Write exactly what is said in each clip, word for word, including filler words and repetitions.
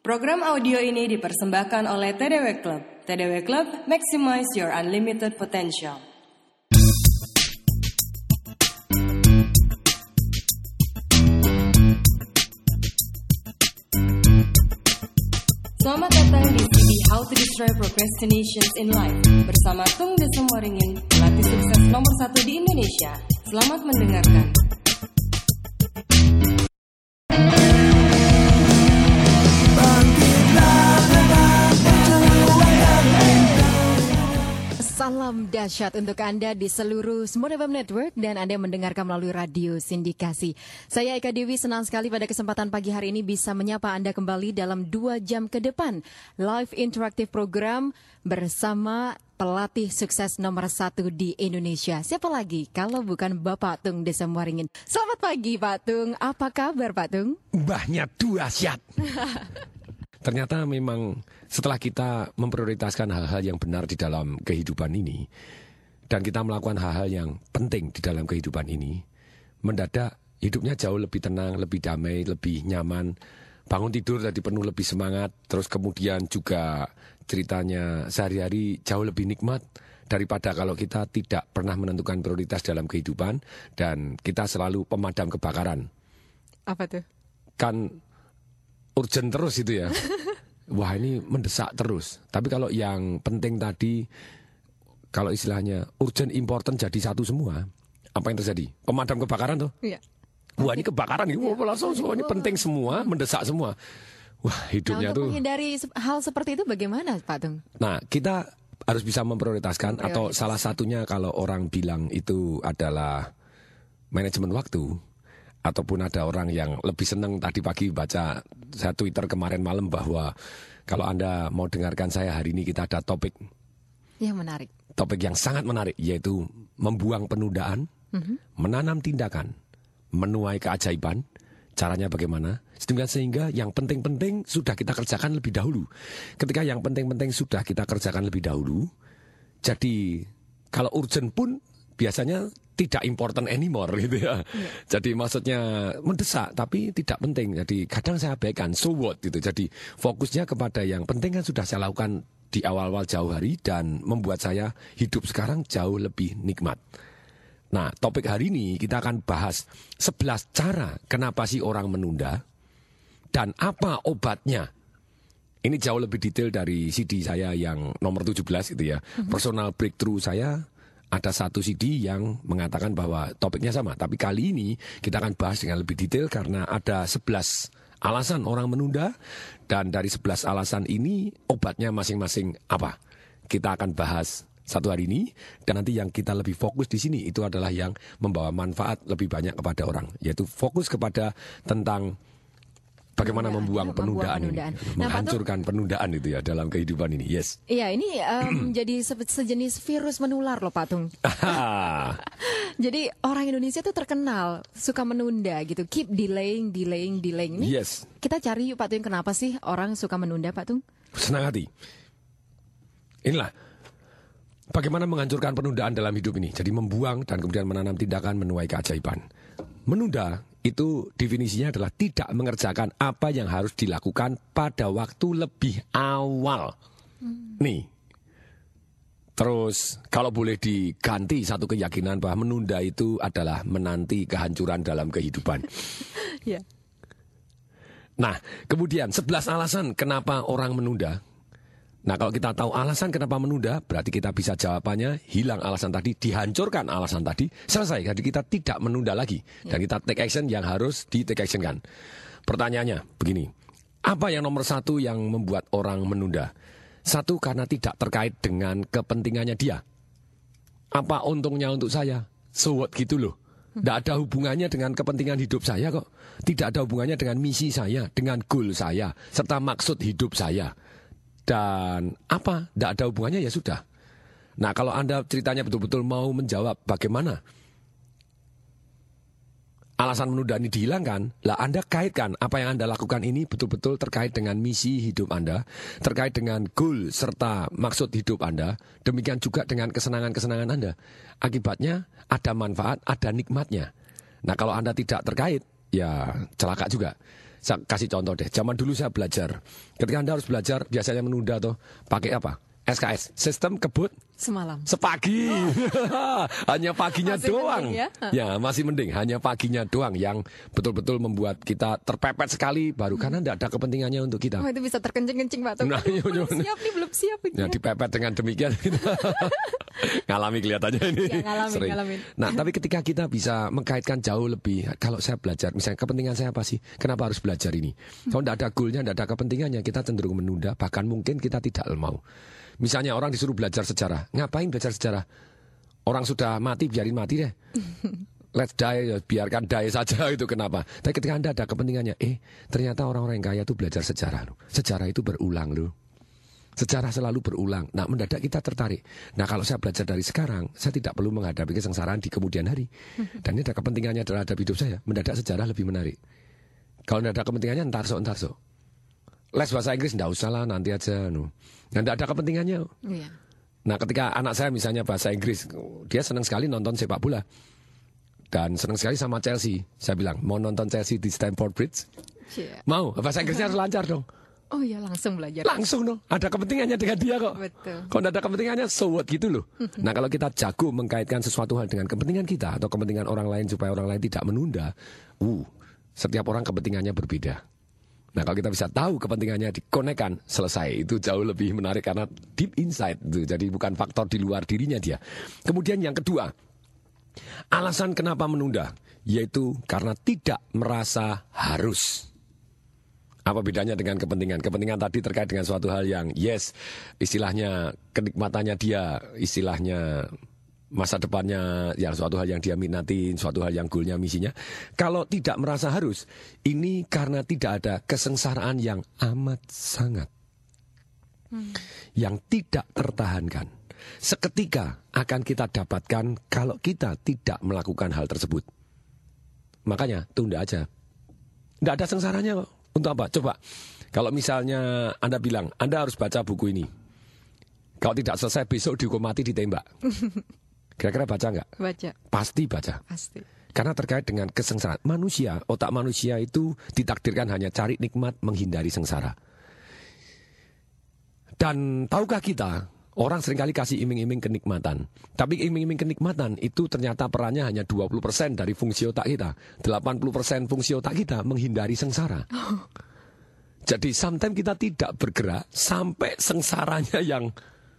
Program audio ini dipersembahkan oleh T D W Club. T D W Club, maximize your unlimited potential. Selamat datang di C D How to Destroy Procrastinations in Life bersama Tung Desem Waringin, pelatih sukses nomor satu di Indonesia. Selamat mendengarkan. Salam dahsyat untuk Anda di seluruh Smart F M Network dan Anda mendengarkan melalui radio sindikasi. Saya Eka Dewi, senang sekali pada kesempatan pagi hari ini bisa menyapa Anda kembali dalam dua jam ke depan. Live interaktif program bersama pelatih sukses nomor satu di Indonesia. Siapa lagi kalau bukan Bapak Tung Desem Waringin. Selamat pagi Pak Tung, apa kabar Pak Tung? Mbahnya dahsyat. Ternyata memang setelah kita memprioritaskan hal-hal yang benar di dalam kehidupan ini dan kita melakukan hal-hal yang penting di dalam kehidupan ini, mendadak hidupnya jauh lebih tenang, lebih damai, lebih nyaman. Bangun tidur tadi penuh lebih semangat. Terus kemudian juga ceritanya sehari-hari jauh lebih nikmat daripada kalau kita tidak pernah menentukan prioritas dalam kehidupan dan kita selalu pemadam kebakaran. Apa tuh? Kan urgent terus itu ya. Wah, ini mendesak terus. Tapi kalau yang penting tadi, kalau istilahnya urgent important jadi satu semua, apa yang terjadi? Pemadam kebakaran tuh. Iya. Wah, ini kebakaran nih. Wah, langsung semua ini penting semua, mendesak semua. Wah, hidupnya nah, untuk tuh. menghindari hal seperti itu bagaimana Pak Tung? Nah, kita harus bisa memprioritaskan atau salah satunya kalau orang bilang itu adalah manajemen waktu. Ataupun ada orang yang lebih senang tadi pagi baca saya Twitter kemarin malam bahwa kalau Anda mau dengarkan saya hari ini kita ada topik yang menarik. Topik yang sangat menarik yaitu membuang penundaan, mm-hmm. menanam tindakan, menuai keajaiban. Caranya bagaimana? Sedemikian sehingga yang penting-penting sudah kita kerjakan lebih dahulu. Ketika yang penting-penting sudah kita kerjakan lebih dahulu, jadi kalau urgent pun biasanya tidak important anymore gitu ya. Yeah. Jadi maksudnya mendesak tapi tidak penting. Jadi kadang saya abaikan, so what gitu. Jadi fokusnya kepada yang penting kan sudah saya lakukan di awal-awal jauh hari dan membuat saya hidup sekarang jauh lebih nikmat. Nah, topik hari ini kita akan bahas sebelas cara kenapa sih orang menunda dan apa obatnya. Ini jauh lebih detail dari C D saya yang nomor tujuh belas itu ya. Mm-hmm. Personal breakthrough saya. Ada satu C D yang mengatakan bahwa topiknya sama. Tapi kali ini kita akan bahas dengan lebih detail karena ada sebelas alasan orang menunda. Dan dari sebelas alasan ini obatnya masing-masing apa? Kita akan bahas satu hari ini. Dan nanti yang kita lebih fokus di sini itu adalah yang membawa manfaat lebih banyak kepada orang. Yaitu fokus kepada tentang bagaimana membuang penundaan, penundaan ini, nah, menghancurkan Tung, penundaan itu ya dalam kehidupan ini, yes. Iya, ini um, jadi se- sejenis virus menular loh Pak Tung. Jadi orang Indonesia tuh terkenal suka menunda gitu, keep delaying, delaying, delaying. Ini yes. Kita cari yuk Pak Tung, kenapa sih orang suka menunda Pak Tung? Senang hati. Inilah bagaimana menghancurkan penundaan dalam hidup ini. Jadi membuang dan kemudian menanam tindakan menuai keajaiban. Menunda itu definisinya adalah tidak mengerjakan apa yang harus dilakukan pada waktu lebih awal. Hmm. Nih. Terus kalau boleh diganti satu keyakinan bahwa menunda itu adalah menanti kehancuran dalam kehidupan. Yeah. Nah, kemudian sebelas alasan kenapa orang menunda. Nah, kalau kita tahu alasan kenapa menunda, berarti kita bisa jawabannya, hilang alasan tadi, dihancurkan alasan tadi, selesai. Jadi kita tidak menunda lagi. Dan kita take action yang harus di take action kan. Pertanyaannya begini, apa yang nomor satu yang membuat orang menunda? Satu, karena tidak terkait dengan kepentingannya dia. Apa untungnya untuk saya? So what gitu loh. Tidak ada hubungannya dengan kepentingan hidup saya kok. Tidak ada hubungannya dengan misi saya, dengan goal saya, serta maksud hidup saya. Dan apa? Tidak ada hubungannya ya sudah. Nah, kalau Anda ceritanya betul-betul mau menjawab bagaimana alasan menunda ini dihilangkan, lah Anda kaitkan apa yang Anda lakukan ini betul-betul terkait dengan misi hidup Anda, terkait dengan goal serta maksud hidup Anda, demikian juga dengan kesenangan-kesenangan Anda. Akibatnya ada manfaat, ada nikmatnya. Nah, kalau Anda tidak terkait, ya celaka juga. Saya kasih contoh deh. Zaman dulu saya belajar. Ketika Anda harus belajar, biasanya menunda tuh pakai apa? S K S, sistem kebut semalam. Sepagi. Oh. Hanya paginya masih doang. Mending, ya? ya, masih mending. Hanya paginya doang yang betul-betul membuat kita terpepet sekali baru hmm. karena tidak ada kepentingannya untuk kita. Oh, itu bisa terkencing-kencing, Pak. Nah, Aduh, belum siap nih, belum siap ini. Ya, dipepet dengan demikian kita ngalami kelihatannya ini. Ya, ngalamin, Sering. ngalamin. Nah, tapi ketika kita bisa mengkaitkan jauh lebih, kalau saya belajar, misalnya kepentingan saya apa sih? Kenapa harus belajar ini? Kalau tidak ada goalnya, tidak ada kepentingannya, kita cenderung menunda, bahkan mungkin kita tidak mau. Misalnya orang disuruh belajar sejarah. Ngapain belajar sejarah? Orang sudah mati, biarin mati deh. Let's die, biarkan die saja, itu kenapa. Tapi ketika Anda ada kepentingannya, eh ternyata orang-orang yang kaya itu belajar sejarah loh. Sejarah itu berulang loh. Sejarah selalu berulang. Nah, mendadak kita tertarik. Nah, kalau saya belajar dari sekarang, saya tidak perlu menghadapi kesengsaraan di kemudian hari. Dan ini ada kepentingannya terhadap hidup saya. Mendadak sejarah lebih menarik. Kalau tidak ada kepentingannya, entar-so-entar-so. Les bahasa Inggris enggak usah lah, nanti aja. No. Nah, enggak ada kepentingannya. Iya. Nah, ketika anak saya misalnya bahasa Inggris, dia senang sekali nonton sepak bola. Dan senang sekali sama Chelsea. Saya bilang, mau nonton Chelsea di Stamford Bridge? Yeah. Mau, bahasa Inggrisnya harus lancar dong. Oh iya, langsung belajar. Langsung dong, ada kepentingannya dengan dia kok. Betul. Kalau enggak ada kepentingannya, so what gitu loh. Nah, kalau kita jago mengkaitkan sesuatu hal dengan kepentingan kita atau kepentingan orang lain supaya orang lain tidak menunda, uh, setiap orang kepentingannya berbeda. Nah, kalau kita bisa tahu kepentingannya dikonekkan, selesai. Itu jauh lebih menarik karena deep inside itu. Jadi bukan faktor di luar dirinya dia. Kemudian yang kedua, alasan kenapa menunda, yaitu karena tidak merasa harus. Apa bedanya dengan kepentingan? Kepentingan tadi terkait dengan suatu hal yang yes, istilahnya kenikmatannya dia, istilahnya masa depannya, yang suatu hal yang dia minatin, suatu hal yang goalnya, misinya. Kalau tidak merasa harus, ini karena tidak ada kesengsaraan yang amat sangat, hmm. yang tidak tertahankan. Seketika akan kita dapatkan kalau kita tidak melakukan hal tersebut. Makanya tunda aja. Tidak ada sengsaranya kok. Untuk apa? Coba, kalau misalnya Anda bilang, Anda harus baca buku ini. Kalau tidak selesai besok dihukum mati, ditembak. Kira-kira baca nggak? Baca. Pasti baca. Pasti. Karena terkait dengan kesengsaraan. Manusia, otak manusia itu ditakdirkan hanya cari nikmat, menghindari sengsara. Dan tahukah kita, orang seringkali kasih iming-iming kenikmatan. Tapi iming-iming kenikmatan itu ternyata perannya hanya dua puluh persen dari fungsi otak kita. delapan puluh persen fungsi otak kita menghindari sengsara. Oh. Jadi sometimes kita tidak bergerak sampai sengsaranya yang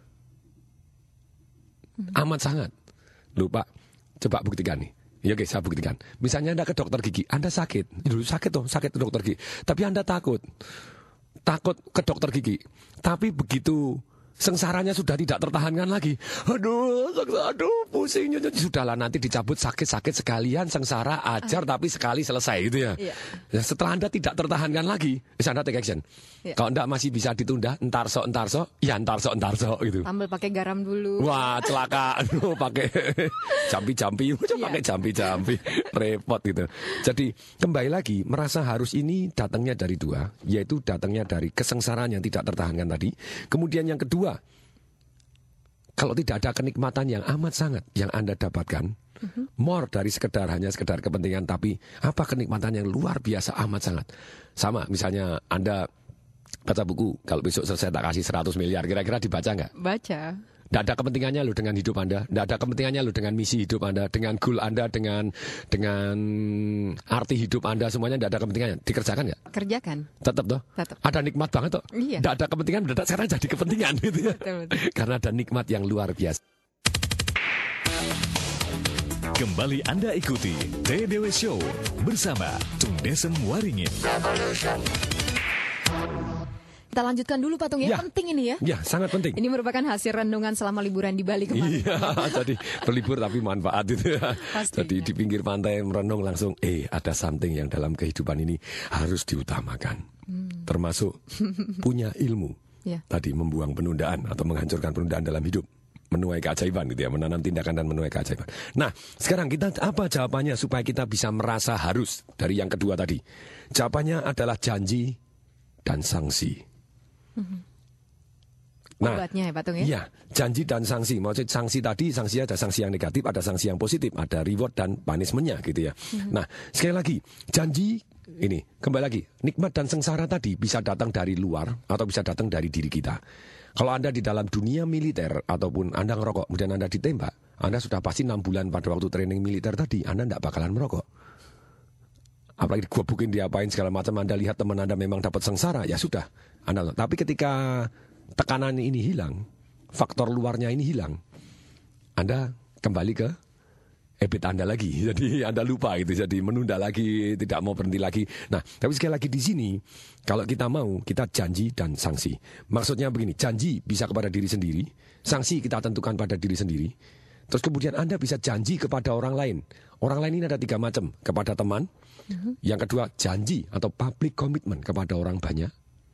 hmm. amat sangat. Lupa, coba buktikan nih. Ya oke, saya buktikan. Misalnya Anda ke dokter gigi, Anda sakit. Dulu sakit toh, sakit ke dokter gigi. Tapi Anda takut. Takut ke dokter gigi. Tapi begitu sengsaranya sudah tidak tertahankan lagi. Aduh, aduh, pusingnya. Sudahlah, nanti dicabut sakit-sakit sekalian, sengsara, ajar, uh. tapi sekali selesai gitu ya. Yeah. Ya, setelah Anda tidak tertahankan lagi, bisa Anda take action. Yeah. Kalau Anda masih bisa ditunda, entar so, entar so, ya entar so, entar so gitu. Ambil pakai garam dulu. Wah, celaka. Aduh, pakai jampi-jampi, yeah. pakai jampi-jampi, repot gitu. Jadi kembali lagi, merasa harus ini datangnya dari dua, yaitu datangnya dari kesengsaraan yang tidak tertahankan tadi. Kemudian yang kedua, kalau tidak ada kenikmatan yang amat sangat yang Anda dapatkan, uh-huh. more dari sekedar hanya sekedar kepentingan, tapi apa kenikmatan yang luar biasa amat sangat. Sama, misalnya Anda baca buku, kalau besok selesai tak kasih seratus miliar, kira-kira dibaca nggak? Baca. Tidak ada kepentingannya loh dengan hidup Anda, tidak ada kepentingannya loh dengan misi hidup Anda, dengan goal Anda, dengan dengan arti hidup Anda, semuanya tidak ada kepentingannya. Dikerjakan nggak? Kerjakan. Tetap toh. Tetap. Ada nikmat banget toh. Iya. Tidak ada kepentingan, mendadak sekarang jadi kepentingan gitu ya. Betul, betul. Karena ada nikmat yang luar biasa. Kembali Anda ikuti T D W Show bersama Tung Desem Waringin. Kita lanjutkan dulu Pak Tung ya, ya, penting ini ya. Ya, sangat penting. Ini merupakan hasil renungan selama liburan di Bali kemarin. Iya, jadi berlibur tapi manfaat itu ya. Pastinya. Jadi di pinggir pantai merenung langsung, eh ada something yang dalam kehidupan ini harus diutamakan. Hmm. Termasuk punya ilmu. Ya. Tadi membuang penundaan atau menghancurkan penundaan dalam hidup. Menuai keajaiban gitu ya, menanam tindakan dan menuai keajaiban. Nah, sekarang kita apa jawabannya supaya kita bisa merasa harus dari yang kedua tadi? Jawabannya adalah janji dan sanksi. Nah, obatnya ya Pak Tung ya? Iya, janji dan sanksi. Maksudnya sanksi tadi, sanksi ada sanksi yang negatif, ada sanksi yang positif, ada reward dan punishment-nya gitu ya. Mm-hmm. Nah, sekali lagi, janji ini kembali lagi, nikmat dan sengsara tadi bisa datang dari luar atau bisa datang dari diri kita. Kalau Anda di dalam dunia militer ataupun Anda ngerokok, kemudian Anda ditembak, Anda sudah pasti enam bulan pada waktu training militer tadi, Anda tidak bakalan merokok. Apalagi gua bukin diapain segala macam, Anda lihat teman Anda memang dapat sengsara, ya sudah. Anda, tapi ketika tekanan ini hilang, faktor luarnya ini hilang, Anda kembali ke habit Anda lagi. Jadi Anda lupa gitu, jadi menunda lagi, tidak mau berhenti lagi. Nah, tapi sekali lagi di sini, kalau kita mau, kita janji dan sanksi. Maksudnya begini, janji bisa kepada diri sendiri, sanksi kita tentukan pada diri sendiri. Terus kemudian Anda bisa janji kepada orang lain. Orang lain ini ada tiga macam, kepada teman. Uh-huh. Yang kedua, janji atau public commitment kepada orang banyak.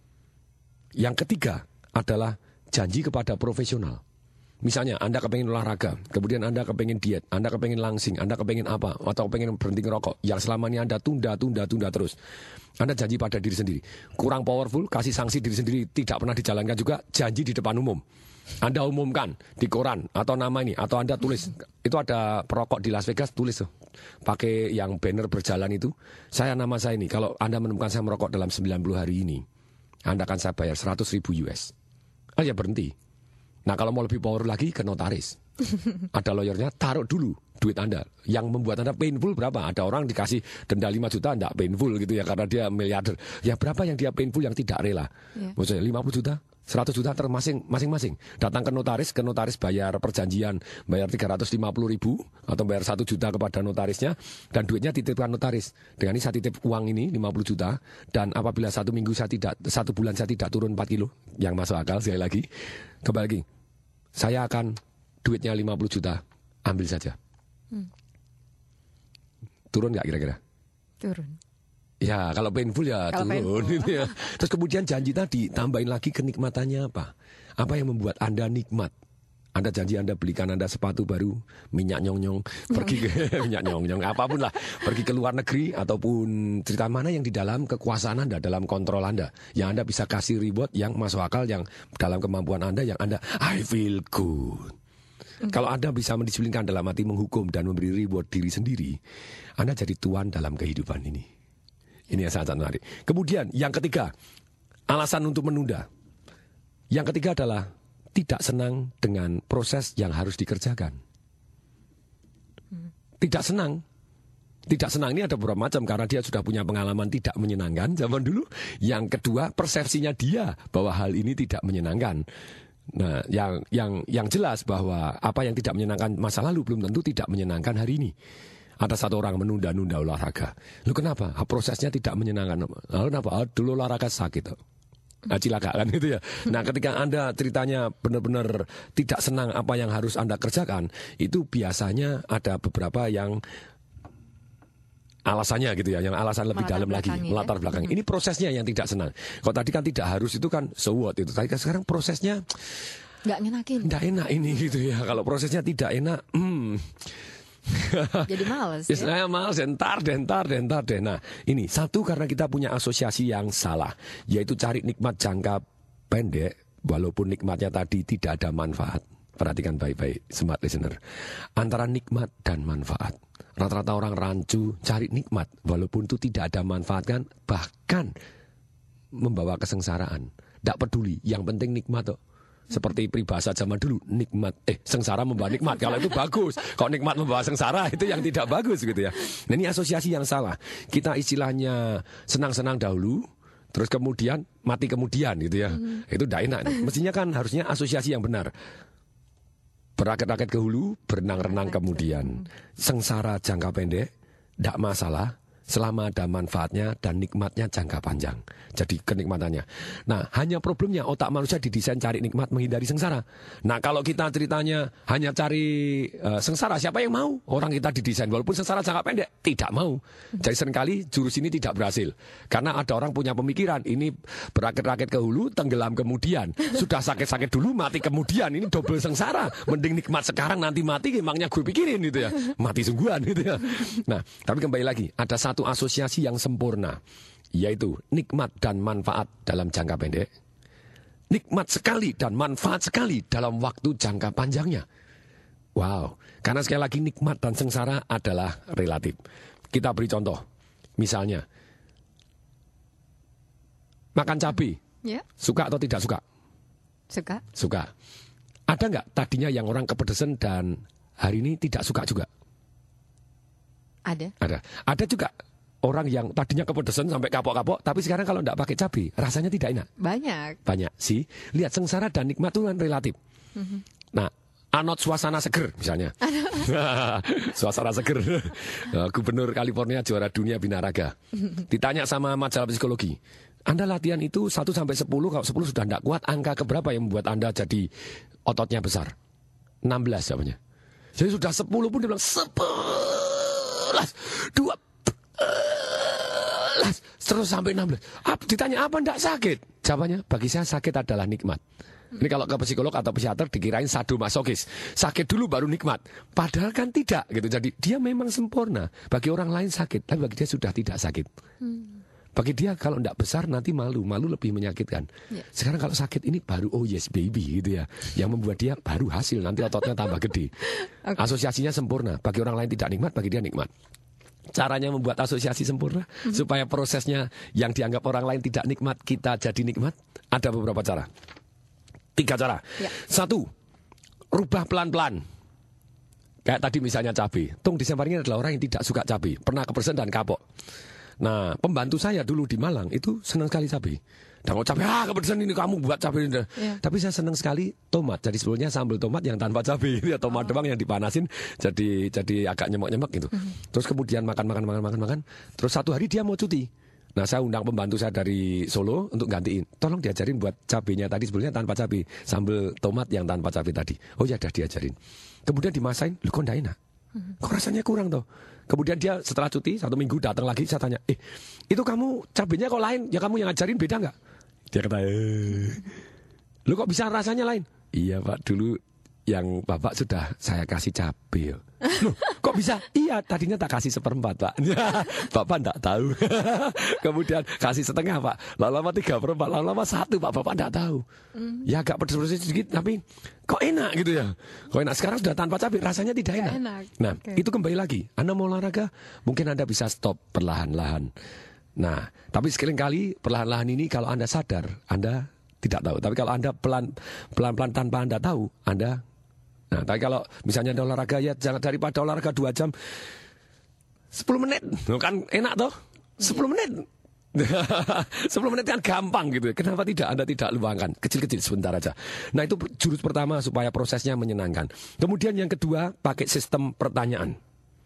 Yang ketiga adalah janji kepada profesional. Misalnya Anda kepengen olahraga, kemudian Anda kepengen diet, Anda kepengen langsing, Anda kepengen apa, atau kepengen berhenti ngerokok, yang selama ini Anda tunda, tunda, tunda terus. Anda janji pada diri sendiri. Kurang powerful, kasih sanksi diri sendiri, tidak pernah dijalankan juga, janji di depan umum. Anda umumkan di koran atau nama ini, atau Anda tulis. Itu ada perokok di Las Vegas, tulis tuh, pakai yang banner berjalan itu. Saya nama saya ini, kalau Anda menemukan saya merokok dalam sembilan puluh hari ini, Anda akan saya bayar seratus ribu U S. Ah ya berhenti. Nah kalau mau lebih power lagi ke notaris. Ada lawyernya, taruh dulu duit Anda. Yang membuat Anda painful berapa? Ada orang dikasih denda lima juta, enggak painful gitu ya, karena dia miliarder. Ya berapa yang dia painful yang tidak rela? Yeah. Maksudnya lima puluh juta, seratus juta termasing masing-masing. Datang ke notaris, ke notaris bayar perjanjian, bayar tiga ratus lima puluh ribu atau bayar satu juta kepada notarisnya, dan duitnya titipkan notaris. Dengan ini saya titip uang ini lima puluh juta, dan apabila satu minggu saya tidak, satu bulan saya tidak turun empat kilo, yang masuk akal sekali lagi, kembali lagi, saya akan duitnya lima puluh juta, ambil saja. Hmm. Turun nggak kira-kira? Turun. Ya, kalau painful ya kalau turun. Painful. Ya. Terus kemudian janji tadi, tambahin lagi kenikmatannya apa? Apa yang membuat Anda nikmat? Anda janji Anda belikan Anda sepatu baru, minyak nyong-nyong, pergi ke minyak nyong-nyong, apapun lah, pergi ke luar negeri, ataupun cerita mana yang di dalam kekuasaan Anda, dalam kontrol Anda, yang Anda bisa kasih reward yang masuk akal, yang dalam kemampuan Anda, yang Anda, I feel good. Kalau Anda bisa mendisiplinkan dalam arti menghukum dan memberi reward diri sendiri, Anda jadi tuan dalam kehidupan ini. Ini yang sangat menarik. Kemudian yang ketiga, alasan untuk menunda. Yang ketiga adalah tidak senang dengan proses yang harus dikerjakan. Tidak senang. Tidak senang ini ada beberapa macam, karena dia sudah punya pengalaman tidak menyenangkan zaman dulu. Yang kedua, persepsinya dia bahwa hal ini tidak menyenangkan. Nah, yang yang yang jelas bahwa apa yang tidak menyenangkan masa lalu belum tentu tidak menyenangkan hari ini. Ada satu orang menunda-nunda olahraga. Lalu kenapa? Prosesnya tidak menyenangkan. Lalu kenapa? Oh, dulu olahraga sakit. Nah, cilaka kan gitu ya. Nah, ketika Anda ceritanya benar-benar tidak senang apa yang harus Anda kerjakan, itu biasanya ada beberapa yang alasannya gitu ya, yang alasan lebih dalam lagi, latar belakang. Ini prosesnya yang tidak senang. Kalau tadi kan tidak harus, itu kan so what itu. Tadi kan sekarang prosesnya nggak ngenakin. Nggak enak ini gitu ya. Kalau prosesnya tidak enak, hmm. Jadi males ya? Saya males, dentar, dentar, dentar deh. Nah, ini satu karena kita punya asosiasi yang salah, yaitu cari nikmat jangka pendek, walaupun nikmatnya tadi tidak ada manfaat. Perhatikan baik-baik, smart listener. Antara nikmat dan manfaat. Rata-rata orang rancu cari nikmat, walaupun itu tidak ada manfaat kan, bahkan membawa kesengsaraan. Tidak peduli, yang penting nikmat tuh. Seperti peribahasa zaman dulu, nikmat, eh sengsara membawa nikmat. Kalau itu bagus, kalau nikmat membawa sengsara itu yang tidak bagus gitu ya. Nah, ini asosiasi yang salah. Kita istilahnya senang-senang dahulu, terus kemudian mati kemudian gitu ya. Hmm. Itu tidak enak. Mestinya kan harusnya asosiasi yang benar. Berakit-rakit ke hulu, berenang-renang kemudian. Sengsara jangka pendek, tidak masalah, selama ada manfaatnya dan nikmatnya jangka panjang. Jadi kenikmatannya. Nah, hanya problemnya otak manusia didesain cari nikmat, menghindari sengsara. Nah, kalau kita ceritanya hanya cari uh, sengsara, siapa yang mau? Orang kita didesain, walaupun sengsara jangka pendek, tidak mau. Jadi seringkali jurus ini tidak berhasil. Karena ada orang punya pemikiran, ini berakit-rakit ke hulu, tenggelam kemudian. Sudah sakit-sakit dulu, mati kemudian. Ini double sengsara. Mending nikmat sekarang, nanti mati, emangnya gue pikirin gitu ya. Mati sungguhan gitu ya. Nah, tapi kembali lagi, ada satu asosiasi yang sempurna, yaitu nikmat dan manfaat dalam jangka pendek, nikmat sekali dan manfaat sekali dalam waktu jangka panjangnya. Wow, karena sekali lagi nikmat dan sengsara adalah relatif. Kita beri contoh, misalnya makan cabai, Ya, suka atau tidak suka? suka. Suka. Ada nggak tadinya yang orang kepedesan dan hari ini tidak suka juga? Ada. Ada. Ada juga orang yang tadinya kepedesan sampai kapok-kapok, tapi sekarang kalau tidak pakai cabai, rasanya tidak enak. Banyak. Banyak sih. Lihat, sengsara dan nikmat itu kan relatif. Mm-hmm. Nah, anot suasana seger misalnya. Suasana seger. Gubernur California juara dunia binaraga. Ditanya sama majalah psikologi, Anda latihan itu satu sampai sepuluh, kalau sepuluh sudah tidak kuat, angka keberapa yang membuat Anda jadi ototnya besar? enam belas jawabannya. Jadi sudah sepuluh pun dia bilang sebelas, dua belas, terus sampai enam belas. Ditanya apa tidak sakit? Jawabannya, bagi saya sakit adalah nikmat. Ini kalau ke psikolog atau psikiater dikirain sadomasokis. Sakit dulu baru nikmat. Padahal kan tidak gitu. Jadi dia memang sempurna. Bagi orang lain sakit, tapi bagi dia sudah tidak sakit. Hmm. Bagi dia kalau tidak besar nanti malu. Malu lebih menyakitkan. Yeah. Sekarang kalau sakit ini baru oh yes baby gitu ya. Yang membuat dia baru hasil. Nanti ototnya tambah gede. Okay. Asosiasinya sempurna. Bagi orang lain tidak nikmat, bagi dia nikmat. Caranya membuat asosiasi sempurna mm-hmm. supaya prosesnya yang dianggap orang lain tidak nikmat, kita jadi nikmat. Ada beberapa cara. Tiga cara. Yeah. Satu, rubah pelan-pelan. Kayak tadi misalnya cabai. Tung Desember ini adalah orang yang tidak suka cabai. Pernah kepersen dan kapok. Nah, pembantu saya dulu di Malang itu senang sekali cabai. Dan kalau cabai, ah kepedesan ini kamu buat cabai ini. Yeah. Tapi saya senang sekali tomat. Jadi sebelumnya sambal tomat yang tanpa cabai. Ya, tomat oh. doang yang dipanasin jadi jadi agak nyemek-nyemek gitu. Mm-hmm. Terus kemudian makan makan makan makan makan. Terus satu hari dia mau cuti. Nah, saya undang pembantu saya dari Solo untuk gantiin. Tolong diajarin buat cabenya tadi sebelumnya tanpa cabai, sambal tomat yang tanpa cabai tadi. Oh ya, dah diajarin. Kemudian dimasain, lu kok enggak enak? Kok rasanya kurang toh? Kemudian dia setelah cuti satu minggu datang lagi, saya tanya, eh itu kamu cabenya kok lain? Ya kamu yang ngajarin beda nggak? Dia kata, eh, lu kok bisa rasanya lain? Iya Pak, dulu yang Bapak sudah saya kasih cabai. Loh, kok bisa? Iya, tadinya tak kasih seperempat Pak. Bapak enggak tahu. Kemudian kasih setengah Pak. Lama-lama tiga perempat, lama-lama satu Pak. Bapak enggak tahu. Mm. Ya agak pedes-pedes sedikit, tapi kok enak gitu ya. Kok enak, sekarang sudah tanpa cabai, rasanya tidak enak. enak. Nah, okay. itu kembali lagi. Anda mau olahraga, mungkin Anda bisa stop perlahan-lahan. Nah, tapi seringkali perlahan-lahan ini kalau Anda sadar, Anda tidak tahu. Tapi kalau Anda pelan, pelan-pelan tanpa Anda tahu, Anda. Nah, tapi kalau misalnya ada olahraga ya jangan daripada olahraga dua jam sepuluh menit. Kan enak toh? sepuluh menit. sepuluh menit kan gampang gitu. Kenapa tidak Anda tidak luangkan? Kecil-kecil sebentar aja. Nah, itu jurus pertama supaya prosesnya menyenangkan. Kemudian yang kedua, pakai sistem pertanyaan.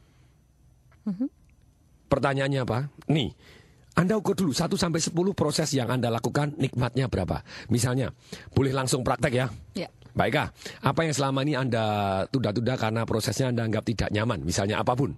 Mm-hmm. Pertanyaannya apa? Nih, Anda ukur dulu satu sampai sepuluh proses yang Anda lakukan nikmatnya berapa. Misalnya, boleh langsung praktek ya. Ya. Baikkah, apa yang selama ini Anda tunda-tunda karena prosesnya Anda anggap tidak nyaman, misalnya apapun?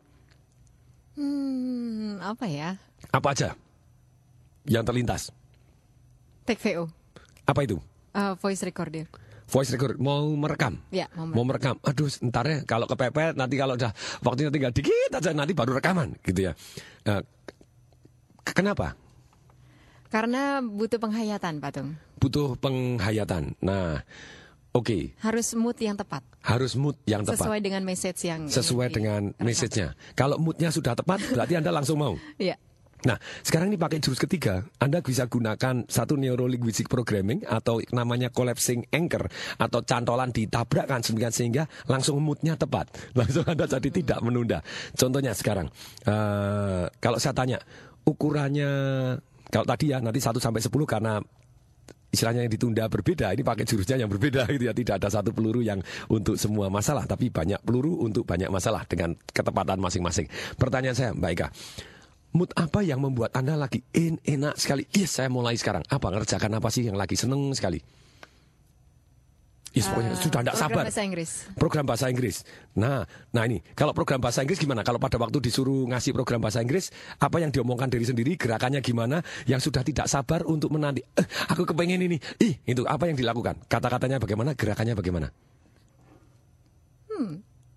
Hmm, apa ya? Apa aja yang terlintas? Take V O. Apa itu? Uh, voice recorder. Voice recorder, mau merekam? Ya, mau merekam. Mau merekam. Aduh, ntar ya, kalau kepepet, nanti kalau udah waktunya tinggal dikit aja, nanti baru rekaman, gitu ya. Uh, kenapa? Karena butuh penghayatan, Pak Tung. Butuh penghayatan. Nah, oke. Okay. Harus mood yang tepat. Harus mood yang tepat. Sesuai dengan message yang Sesuai dengan message-nya. Kalau moodnya sudah tepat, berarti Anda langsung mau. Iya. Nah, sekarang ini pakai jurus ketiga. Anda bisa gunakan satu neuro-linguistic programming atau namanya collapsing anchor atau cantolan ditabrakkan sehingga langsung moodnya tepat. Langsung Anda jadi hmm. tidak menunda. Contohnya sekarang, uh, kalau saya tanya ukurannya, kalau tadi ya nanti satu sampai sepuluh karena istilahnya yang ditunda berbeda, ini pakai jurusnya yang berbeda gitu ya. Tidak ada satu peluru yang untuk semua masalah, tapi banyak peluru untuk banyak masalah dengan ketepatan masing-masing. Pertanyaan saya, Mbak Eka, mood apa yang membuat Anda lagi in, enak sekali? Yes, saya mulai sekarang. Apa, ngerjakan apa sih yang lagi seneng sekali? Yes, pokoknya uh, sudah tidak sabar. Program bahasa Inggris. Program bahasa Inggris. Nah, nah ini kalau program bahasa Inggris gimana? Kalau pada waktu disuruh ngasih program bahasa Inggris, apa yang diomongkan diri sendiri, gerakannya gimana? Yang sudah tidak sabar untuk menanti. Eh, aku kepengen ini. Ih, itu apa yang dilakukan? Kata-katanya bagaimana? Gerakannya bagaimana? Hmm.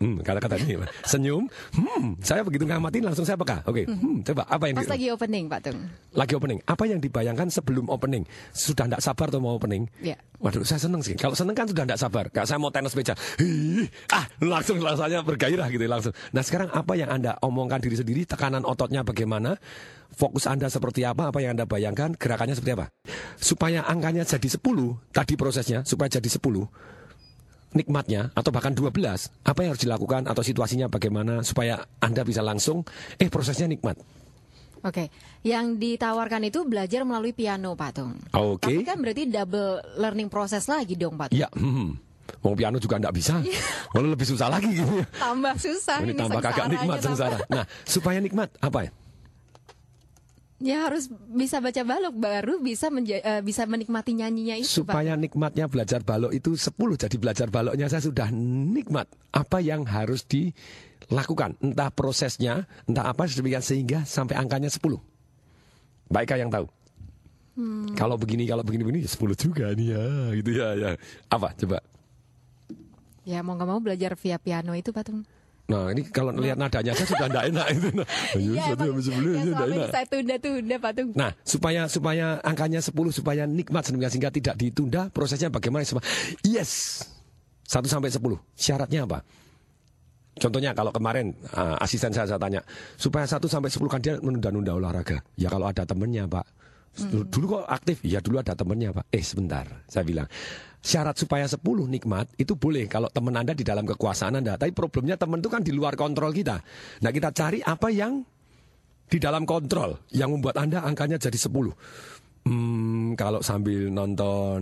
Hmm, kata-kata ini senyum. Hmm, saya begitu ngamatin langsung saya peka. Oke, hmm, coba apa yang Pas di- lagi opening Pak Tung. lagi opening. Apa yang dibayangkan sebelum opening? Sudah tidak sabar tuh mau opening? Ya. Waduh, saya seneng sih. Kalau seneng kan sudah tidak sabar. Kayak saya mau tenis meja. Hih, ah, langsung rasanya bergairah gitu langsung. Nah, sekarang apa yang Anda omongkan diri sendiri, tekanan ototnya bagaimana? Fokus Anda seperti apa? Apa yang Anda bayangkan? Gerakannya seperti apa? Supaya angkanya jadi sepuluh, tadi prosesnya supaya jadi sepuluh. Nikmatnya atau bahkan dua belas, apa yang harus dilakukan atau situasinya bagaimana supaya Anda bisa langsung eh prosesnya nikmat. Oke, yang ditawarkan itu belajar melalui piano Pak Tung. Oke. Tapi kan berarti double learning proses lagi dong Pak Tung. Iya, hmm. Mau piano juga enggak bisa. Malah lebih susah lagi gitu. Tambah susah Ini ini tambah kagak sengsaranya nikmat tambah. sengsara. Nah, supaya nikmat apa ya? Ya harus bisa baca balok baru bisa menja- eh, bisa menikmati nyanyinya itu Pak. Supaya nikmatnya belajar balok itu sepuluh, jadi belajar baloknya saya sudah nikmat. Apa yang harus dilakukan? Entah prosesnya, entah apa sedemikian sehingga sampai angkanya sepuluh. Baiklah yang tahu. Hmm. Kalau begini, kalau begini-begini ya sepuluh juga nih ya, gitu ya, ya. Apa coba? Ya mau nggak mau belajar via piano itu Pak Tung. Nah, ini kalau lihat nadanya saya sudah tidak enak itu. Nah, Iya satu emang sampai sepuluh ya, sudah selama ini enak. saya tunda-tunda Pak Tung. Nah, supaya supaya angkanya sepuluh supaya nikmat sedemikian sehingga tidak ditunda, prosesnya bagaimana? Yes. satu sampai sepuluh. Syaratnya apa? Contohnya kalau kemarin uh, asisten saya saya tanya, supaya satu sampai sepuluh kan dia menunda-nunda olahraga. Ya kalau ada temennya, Pak. Dulu, dulu kok aktif? Ya dulu ada temennya, Pak. Eh sebentar, saya bilang. Syarat supaya sepuluh nikmat itu boleh kalau teman Anda di dalam kekuasaan Anda. Tapi problemnya teman itu kan di luar kontrol kita. Nah, kita cari apa yang di dalam kontrol yang membuat Anda angkanya jadi sepuluh. Hmm, kalau sambil nonton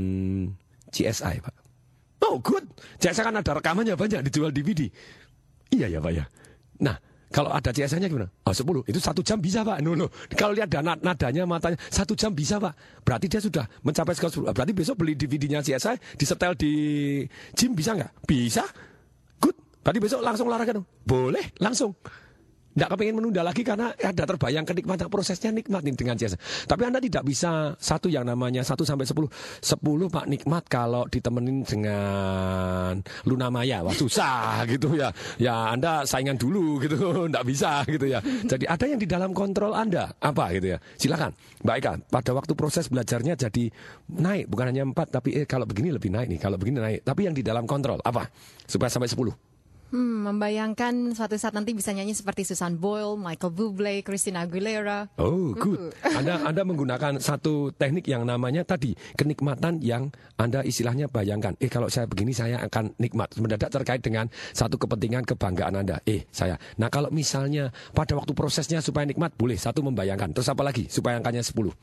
C S I, Pak. Oh, good. C S I kan ada rekamannya banyak dijual D V D. Iya ya, Pak ya. Nah, kalau ada C S I-nya gimana? Oh, sepuluh. Itu satu jam bisa, Pak. No, no. Kalau lihat dana, nadanya, matanya, satu jam bisa, Pak. Berarti dia sudah mencapai skor sepuluh. Berarti besok beli D V D-nya C S I, disetel di gym bisa nggak? Bisa. Good. Berarti besok langsung olahraga dong. Boleh, langsung. Nggak kepengen menunda lagi karena ada terbayang kenikmatan prosesnya nikmat nih dengan C S I. Tapi Anda tidak bisa satu yang namanya satu sampai sepuluh. Sepuluh Pak nikmat kalau ditemenin dengan Luna Maya. Wah susah gitu ya. Ya Anda saingan dulu gitu. Nggak bisa gitu ya. Jadi ada yang di dalam kontrol Anda. Apa gitu ya. Silakan. Mbak Eka, pada waktu proses belajarnya jadi naik. Bukan hanya empat. Tapi eh, kalau begini lebih naik nih. Kalau begini naik. Tapi yang di dalam kontrol. Apa? Supaya sampai sepuluh. Hmm, membayangkan suatu saat nanti bisa nyanyi seperti Susan Boyle, Michael Bublé, Christina Aguilera. Oh, good. Anda Anda menggunakan satu teknik yang namanya tadi kenikmatan yang Anda istilahnya bayangkan. Eh kalau saya begini saya akan nikmat. Mendadak terkait dengan satu kepentingan kebanggaan Anda. Eh saya. Nah kalau misalnya pada waktu prosesnya supaya nikmat boleh satu membayangkan. Terus apa lagi supaya angkanya sepuluh?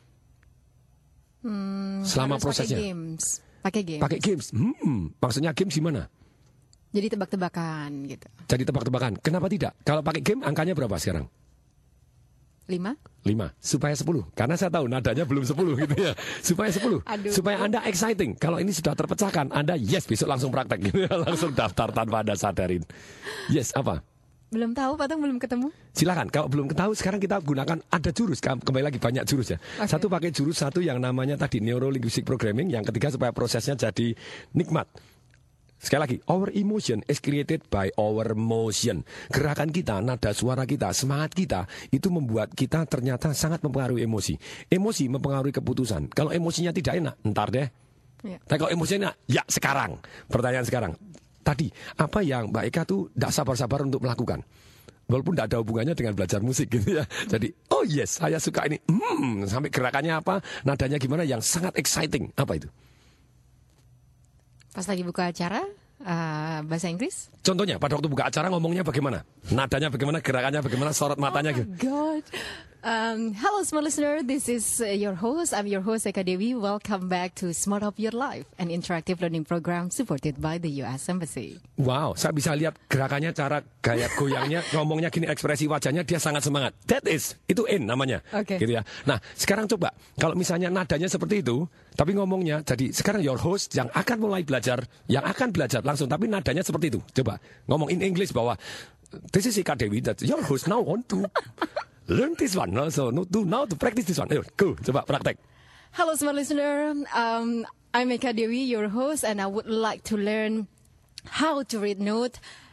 Hmm, Selama harus prosesnya. Pakai games. Pakai games. Pakai games. Hmm, maksudnya games gimana? Jadi tebak-tebakan gitu. Jadi tebak-tebakan. Kenapa tidak? Kalau pakai game angkanya berapa sekarang? Lima? Lima, supaya sepuluh. Karena saya tahu nadanya belum sepuluh gitu ya. Supaya sepuluh. Aduh. Supaya Anda exciting. Kalau ini sudah terpecahkan, Anda yes besok langsung praktek gitu ya. Langsung daftar tanpa Anda sadarin. Yes, apa? Belum tahu, Pak Tung, belum ketemu. Silakan. Kalau belum ketahui, sekarang kita gunakan ada jurus. Kembali lagi banyak jurus ya. Okay. Satu pakai jurus, satu yang namanya tadi Neuro-Linguistic Programming. Yang ketiga supaya prosesnya jadi nikmat. Sekali lagi, our emotion is created by our motion. Gerakan kita, nada suara kita, semangat kita, itu membuat kita ternyata sangat mempengaruhi emosi. Emosi mempengaruhi keputusan. Kalau emosinya tidak enak, ntar deh. Ya. Tapi kalau emosinya enak, ya sekarang. Pertanyaan sekarang. Tadi, apa yang Mbak Eka tuh tidak sabar-sabar untuk melakukan? Walaupun tidak ada hubungannya dengan belajar musik gitu ya. Jadi, oh yes, saya suka ini. Hmm, sampai gerakannya apa, nadanya gimana yang sangat exciting. Apa itu? Pas lagi buka acara uh, bahasa Inggris. Contohnya pada waktu buka acara ngomongnya bagaimana? Nadanya bagaimana? Gerakannya bagaimana? Sorot matanya gitu. Oh my God. Um, hello smart listener, this is uh, your host. I'm your host Eka Dewi. Welcome back to Smart Up Your Life, an interactive learning program supported by the U S Embassy. Wow, saya bisa lihat gerakannya, cara gaya goyangnya, ngomongnya gini, ekspresi wajahnya dia sangat semangat. That is, itu in namanya. Oke. Gitu ya. Nah, sekarang coba kalau misalnya nadanya seperti itu, tapi ngomongnya jadi sekarang your host yang akan mulai belajar, yang akan belajar langsung, tapi nadanya seperti itu. Coba ngomong in English bahwa this is Eka Dewi, that your host now want to learn this one. So no, do now to practice this one. Ayo, go, coba praktek. Hello smart listener, um, I'm Eka Dewi, your host, and I would like to learn how to read note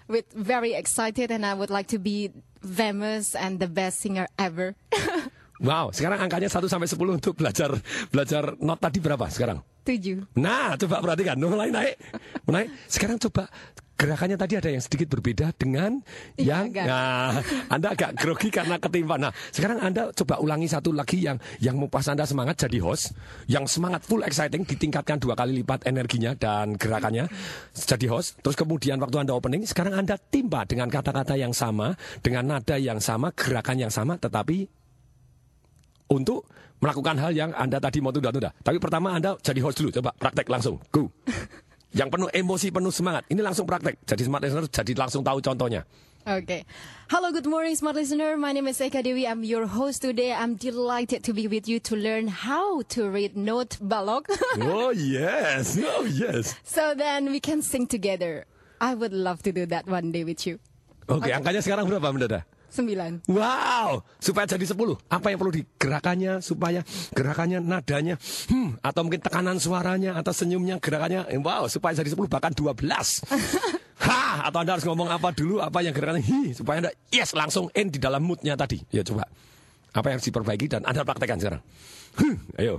with very excited and I would like to be famous and the best singer ever. Wow, sekarang angkanya satu sampai sepuluh untuk belajar belajar not tadi berapa sekarang? Tujuh. Nah, coba perhatikan, mulai naik, mulai. Sekarang coba gerakannya tadi ada yang sedikit berbeda dengan yang, ya, nah, Anda agak grogi karena ketimpa. Nah, sekarang Anda coba ulangi satu lagi yang yang mau pas Anda semangat jadi host, yang semangat full exciting ditingkatkan dua kali lipat energinya dan gerakannya jadi host. Terus kemudian waktu Anda opening, sekarang Anda timpa dengan kata-kata yang sama, dengan nada yang sama, gerakan yang sama, tetapi untuk melakukan hal yang Anda tadi mau tunda-tunda. Tapi pertama Anda jadi host dulu, coba praktek langsung, go. Yang penuh emosi, penuh semangat. Ini langsung praktek. Jadi smart listener, jadi langsung tahu contohnya. Okay. Hello, good morning, smart listener. My name is Eka Dewi. I'm your host today. I'm delighted to be with you to learn how to read note balok. Oh yes, oh yes. So then we can sing together. I would love to do that one day with you. Oke, okay, okay. Angkanya sekarang berapa mendadak? Sembilan. Wow, supaya jadi sepuluh. Apa yang perlu digerakannya supaya gerakannya, nadanya, hmm, atau mungkin tekanan suaranya atau senyumnya, gerakannya, wow, supaya jadi sepuluh bahkan dua belas. Ha, atau Anda harus ngomong apa dulu, apa yang gerakannya, hi, supaya Anda yes langsung in di dalam moodnya tadi. Ya coba, apa yang harus diperbaiki dan Anda praktekkan sekarang. Hmm, ayo.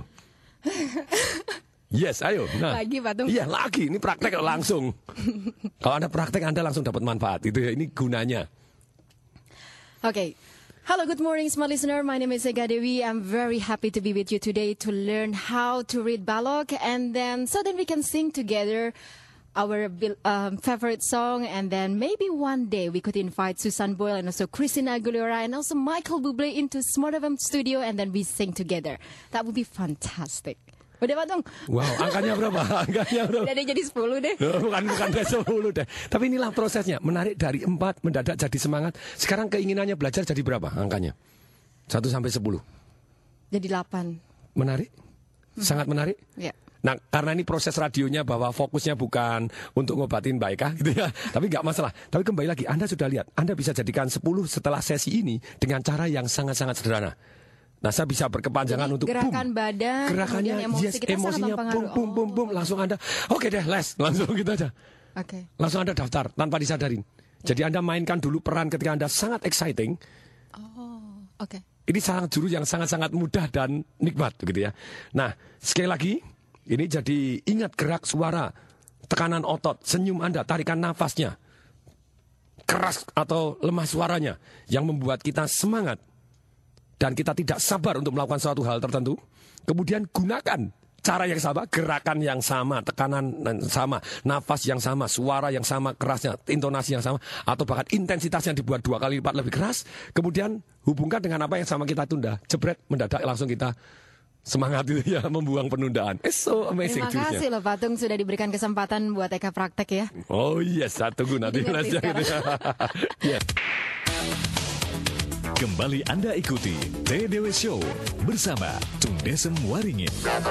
Yes, ayo. Nah, lagi Pak Tung. Iya, lagi. Ini praktek langsung. Kalau Anda praktek, Anda langsung dapat manfaat. Itu ya, ini gunanya. Okay. Hello, good morning, smart listener. My name is Eka Dewi. I'm very happy to be with you today to learn how to read balok, and then so then we can sing together our um, favorite song, and then maybe one day we could invite Susan Boyle and also Christina Aguilera and also Michael Bublé into Smart F M studio, and then we sing together. That would be fantastic. Udah Pak Tung? Wow, angkanya berapa? Angkanya berapa? Jadi jadi sepuluh deh. Bukan bukan sepuluh deh. Tapi inilah prosesnya. Menarik dari empat, mendadak jadi semangat. Sekarang keinginannya belajar jadi berapa angkanya? Satu sampai sepuluh. Jadi delapan. Menarik? Sangat menarik? Ya. Nah, karena ini proses radionya bahwa fokusnya bukan untuk ngobatin Mbak Eka gitu ya. Tapi nggak masalah. Tapi kembali lagi, Anda sudah lihat. Anda bisa jadikan sepuluh setelah sesi ini dengan cara yang sangat-sangat sederhana. Nah, saya bisa berkepanjangan. Jadi, untuk gerakan boom. Badan, gerakannya, emosi yes, kita emosinya, boom, boom, boom, boom, langsung Anda, oke okay deh, les, langsung gitu aja. Oke. Okay. Langsung Anda daftar tanpa disadarin. Jadi Anda mainkan dulu peran ketika Anda sangat exciting. Oh, oke. Okay. Ini sangat jurus yang sangat-sangat mudah dan nikmat, begitu ya. Nah, sekali lagi, ini jadi ingat gerak suara, tekanan otot, senyum Anda, tarikan nafasnya, keras atau lemah suaranya, yang membuat kita semangat. Dan kita tidak sabar untuk melakukan suatu hal tertentu. Kemudian gunakan cara yang sama, gerakan yang sama, tekanan yang sama, nafas yang sama, suara yang sama, kerasnya, intonasi yang sama, atau bahkan intensitas yang dibuat dua kali lipat lebih keras. Kemudian hubungkan dengan apa yang sama kita tunda. Jebret, mendadak langsung kita semangat itu ya, membuang penundaan. It's so amazing. Terima kasih loh Pak Tung sudah diberikan kesempatan buat Eka praktek ya. Oh yes, saya tunggu nanti. Yes. Kembali Anda ikuti T D W Show bersama Tung Desem Waringin.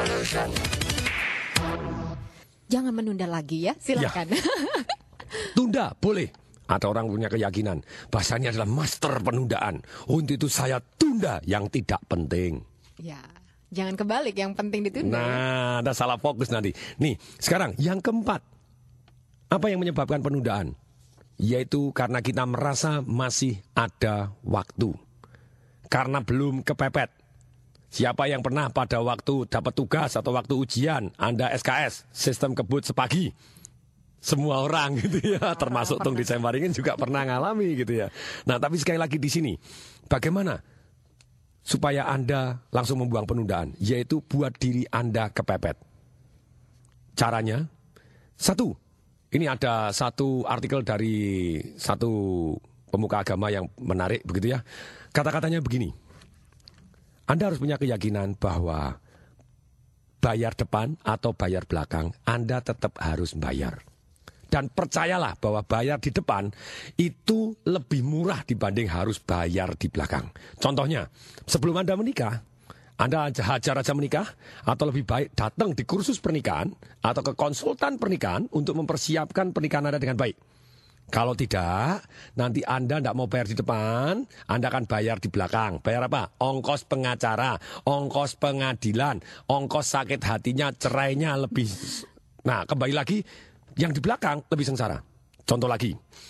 Jangan menunda lagi ya, silakan. Ya. Tunda boleh. Ada orang punya keyakinan bahasanya adalah master penundaan. Untuk itu saya tunda yang tidak penting. Ya, jangan kebalik, yang penting ditunda. Nah, ada salah fokus nanti. Nih, sekarang yang keempat. Apa yang menyebabkan penundaan? Yaitu karena kita merasa masih ada waktu. Karena belum kepepet. Siapa yang pernah pada waktu dapat tugas atau waktu ujian, Anda S K S, sistem kebut sepagi. Semua orang gitu ya, termasuk Tung Desem Waringin juga pernah ngalami gitu ya. Nah, tapi sekali lagi di sini, bagaimana supaya Anda langsung membuang penundaan? Yaitu buat diri Anda kepepet. Caranya, satu, ini ada satu artikel dari satu pemuka agama yang menarik begitu ya. Kata-katanya begini. Anda harus punya keyakinan bahwa bayar depan atau bayar belakang, Anda tetap harus bayar. Dan percayalah bahwa bayar di depan itu lebih murah dibanding harus bayar di belakang. Contohnya, sebelum Anda menikah, Anda hajar aja menikah, atau lebih baik datang di kursus pernikahan atau ke konsultan pernikahan untuk mempersiapkan pernikahan Anda dengan baik. Kalau tidak, nanti Anda tidak mau bayar di depan, Anda akan bayar di belakang. Bayar apa? Ongkos pengacara, ongkos pengadilan, ongkos sakit hatinya, cerainya lebih. Nah, kembali lagi, yang di belakang lebih sengsara. Contoh lagi,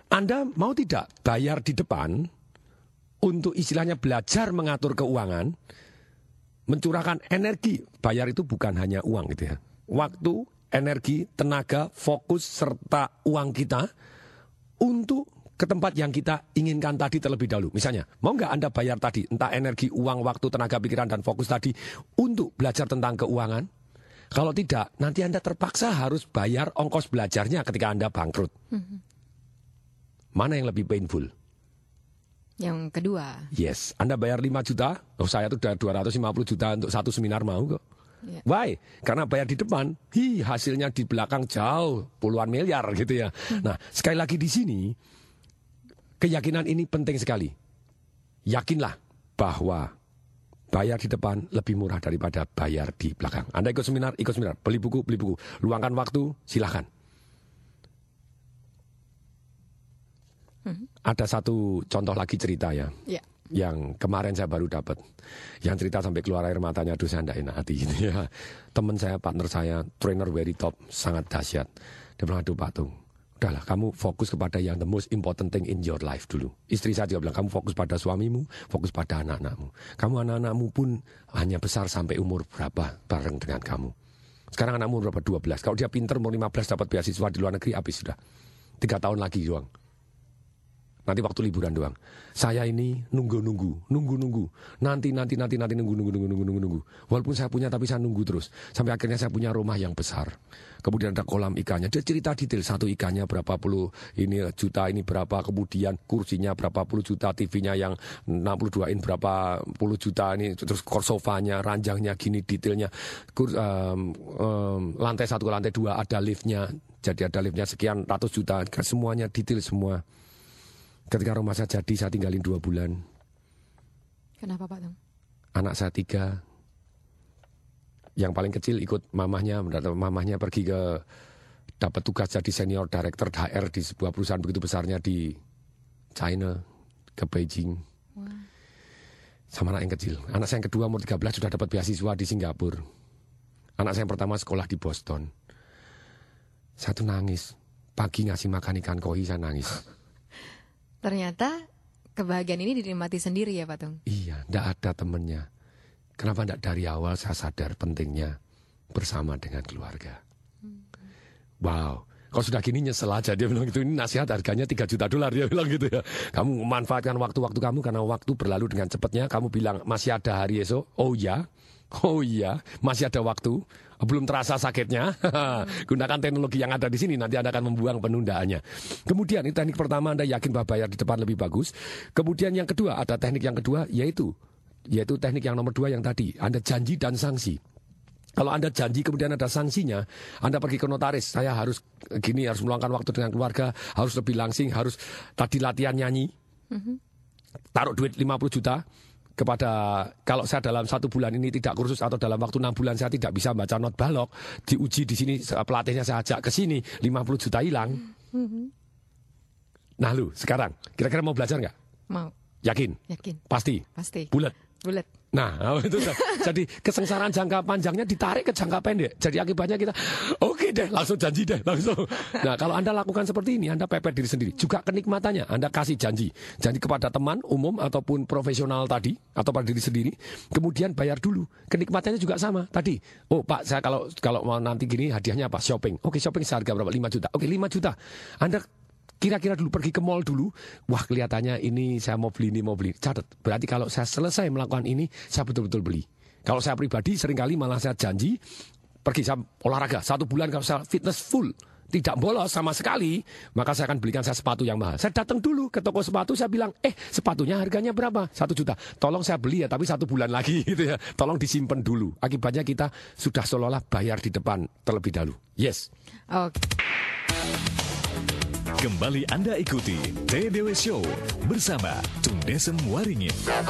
Anda mau tidak bayar di depan untuk istilahnya belajar mengatur keuangan, mencurahkan energi. Bayar itu bukan hanya uang gitu ya. Waktu, energi, tenaga, fokus, serta uang kita untuk ke tempat yang kita inginkan tadi terlebih dahulu. Misalnya, mau nggak Anda bayar tadi, entah energi, uang, waktu, tenaga, pikiran, dan fokus tadi untuk belajar tentang keuangan? Kalau tidak, nanti Anda terpaksa harus bayar ongkos belajarnya ketika Anda bangkrut. Mm-hmm. Mana yang lebih painful? Yang kedua. Yes, Anda bayar lima juta, oh saya tuh udah dua ratus lima puluh juta untuk satu seminar mau kok. Yeah. Why? Karena bayar di depan, hi hasilnya di belakang jauh, puluhan miliar gitu ya. Mm-hmm. Nah, sekali lagi di sini, keyakinan ini penting sekali. Yakinlah bahwa bayar di depan lebih murah daripada bayar di belakang. Anda ikut seminar, ikut seminar. Beli buku, beli buku. Luangkan waktu, silahkan. Hmm. Ada satu contoh lagi cerita ya. Yeah. Yang kemarin saya baru dapat. Yang cerita sampai keluar air matanya, aduh saya tidak enak hati. Gitu ya. Teman saya, partner saya, trainer very top, sangat dahsyat. Dia bilang, aduh Pak Tung, udahlah, kamu fokus kepada yang the most important thing in your life dulu. Istri saya juga bilang, kamu fokus pada suamimu, fokus pada anak-anakmu. Kamu anak-anakmu pun hanya besar sampai umur berapa bareng dengan kamu. Sekarang anakmu berapa? dua belas. Kalau dia pinter, mau lima belas dapat beasiswa di luar negeri, habis sudah. Tiga tahun lagi doang. Nanti waktu liburan doang. Saya ini nunggu-nunggu, nunggu-nunggu. Nanti, nanti, nanti, nanti, nunggu, nunggu, nunggu, nunggu, nunggu, nunggu. Walaupun saya punya, tapi saya nunggu terus. Sampai akhirnya saya punya rumah yang besar. Kemudian ada kolam ikannya. Dia cerita detail, satu ikannya berapa puluh ini juta, ini berapa. Kemudian kursinya berapa puluh juta, T V-nya yang enam puluh dua in berapa puluh juta. Ini terus sofanya, ranjangnya gini detailnya. Kur, um, um, lantai satu ke lantai dua ada liftnya. Jadi ada liftnya sekian ratus juta. Semuanya detail semua. Ketika rumah saya jadi, saya tinggalin dua bulan. Kenapa Pak Tung? Anak saya tiga. Yang paling kecil ikut mamahnya, mamahnya pergi ke dapat tugas jadi senior director H R di sebuah perusahaan begitu besarnya di China, ke Beijing. Wow. Sama anak yang kecil. Anak saya yang kedua umur tiga belas sudah dapat beasiswa di Singapura. Anak saya yang pertama sekolah di Boston. Saya tuh nangis. Pagi ngasih makan ikan koi, saya nangis. Ternyata kebahagiaan ini dinikmati sendiri ya Pak Tung? Iya, tidak ada temennya. Kenapa tidak dari awal saya sadar pentingnya bersama dengan keluarga? Hmm. Wow, kalau sudah gini nyesel aja. Dia bilang gitu, ini nasihat harganya tiga juta dolar. Dia bilang gitu ya. Kamu memanfaatkan waktu-waktu kamu karena waktu berlalu dengan cepatnya. Kamu bilang masih ada hari esok. Oh iya, oh iya, masih ada waktu. Belum terasa sakitnya. Gunakan teknologi yang ada di sini, nanti Anda akan membuang penundaannya. Kemudian ini teknik pertama, Anda yakin bahwa bayar di depan lebih bagus. Kemudian yang kedua, ada teknik yang kedua, yaitu yaitu teknik yang nomor dua yang tadi. Anda janji dan sanksi. Kalau Anda janji kemudian ada sanksinya, Anda pergi ke notaris, saya harus gini, harus meluangkan waktu dengan keluarga, harus lebih langsing, harus tadi latihan nyanyi, taruh duit lima puluh juta. Kepada kalau saya dalam satu bulan ini tidak kursus atau dalam waktu enam bulan saya tidak bisa baca not balok, diuji di sini pelatihnya saya ajak ke sini, lima puluh juta hilang. Mm-hmm. Nah lu sekarang kira-kira mau belajar nggak? Mau. Yakin? Yakin. Pasti. Pasti. Bulat. Bulat. Nah, itu jadi kesengsaraan jangka panjangnya ditarik ke jangka pendek. Jadi akibatnya kita, oke okay deh, langsung janji deh, langsung. Nah, kalau Anda lakukan seperti ini, Anda pepet diri sendiri. Juga kenikmatannya, Anda kasih janji. Janji kepada teman, umum, ataupun profesional tadi, atau pada diri sendiri. Kemudian bayar dulu. Kenikmatannya juga sama. Tadi, oh Pak, saya kalau kalau mau nanti gini, hadiahnya apa? Shopping. Oke, okay, shopping seharga berapa? lima juta. Oke, okay, lima juta. Anda kira-kira dulu pergi ke mall dulu. Wah kelihatannya ini saya mau beli ini mau beli. Catat. Berarti kalau saya selesai melakukan ini, saya betul-betul beli. Kalau saya pribadi seringkali malah saya janji pergi saya olahraga satu bulan, kalau saya fitness full tidak bolos sama sekali, maka saya akan belikan saya sepatu yang mahal. Saya datang dulu ke toko sepatu, saya bilang, eh sepatunya harganya berapa? Satu juta. Tolong saya beli ya, tapi satu bulan lagi gitu ya. Tolong disimpan dulu. Akibatnya kita sudah seolah-olah bayar di depan terlebih dahulu. Yes. Oke. Okay. Kembali Anda ikuti T D W Show bersama Tung Desem Waringin.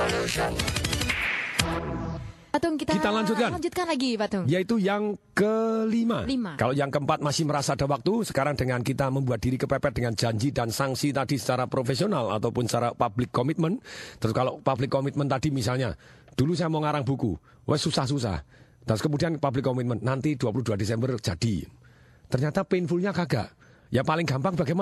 Patung, kita, kita lanjutkan. lanjutkan lagi Patung. Yaitu yang kelima. Lima. Kalau yang keempat masih merasa ada waktu, sekarang dengan kita membuat diri kepepet dengan janji dan sanksi tadi secara profesional ataupun secara public commitment. Terus kalau public commitment tadi misalnya, dulu saya mau ngarang buku, wah susah-susah. Terus kemudian public commitment, nanti dua puluh dua Desember jadi. Ternyata painfulnya kagak. Ya paling gampang bagaimana?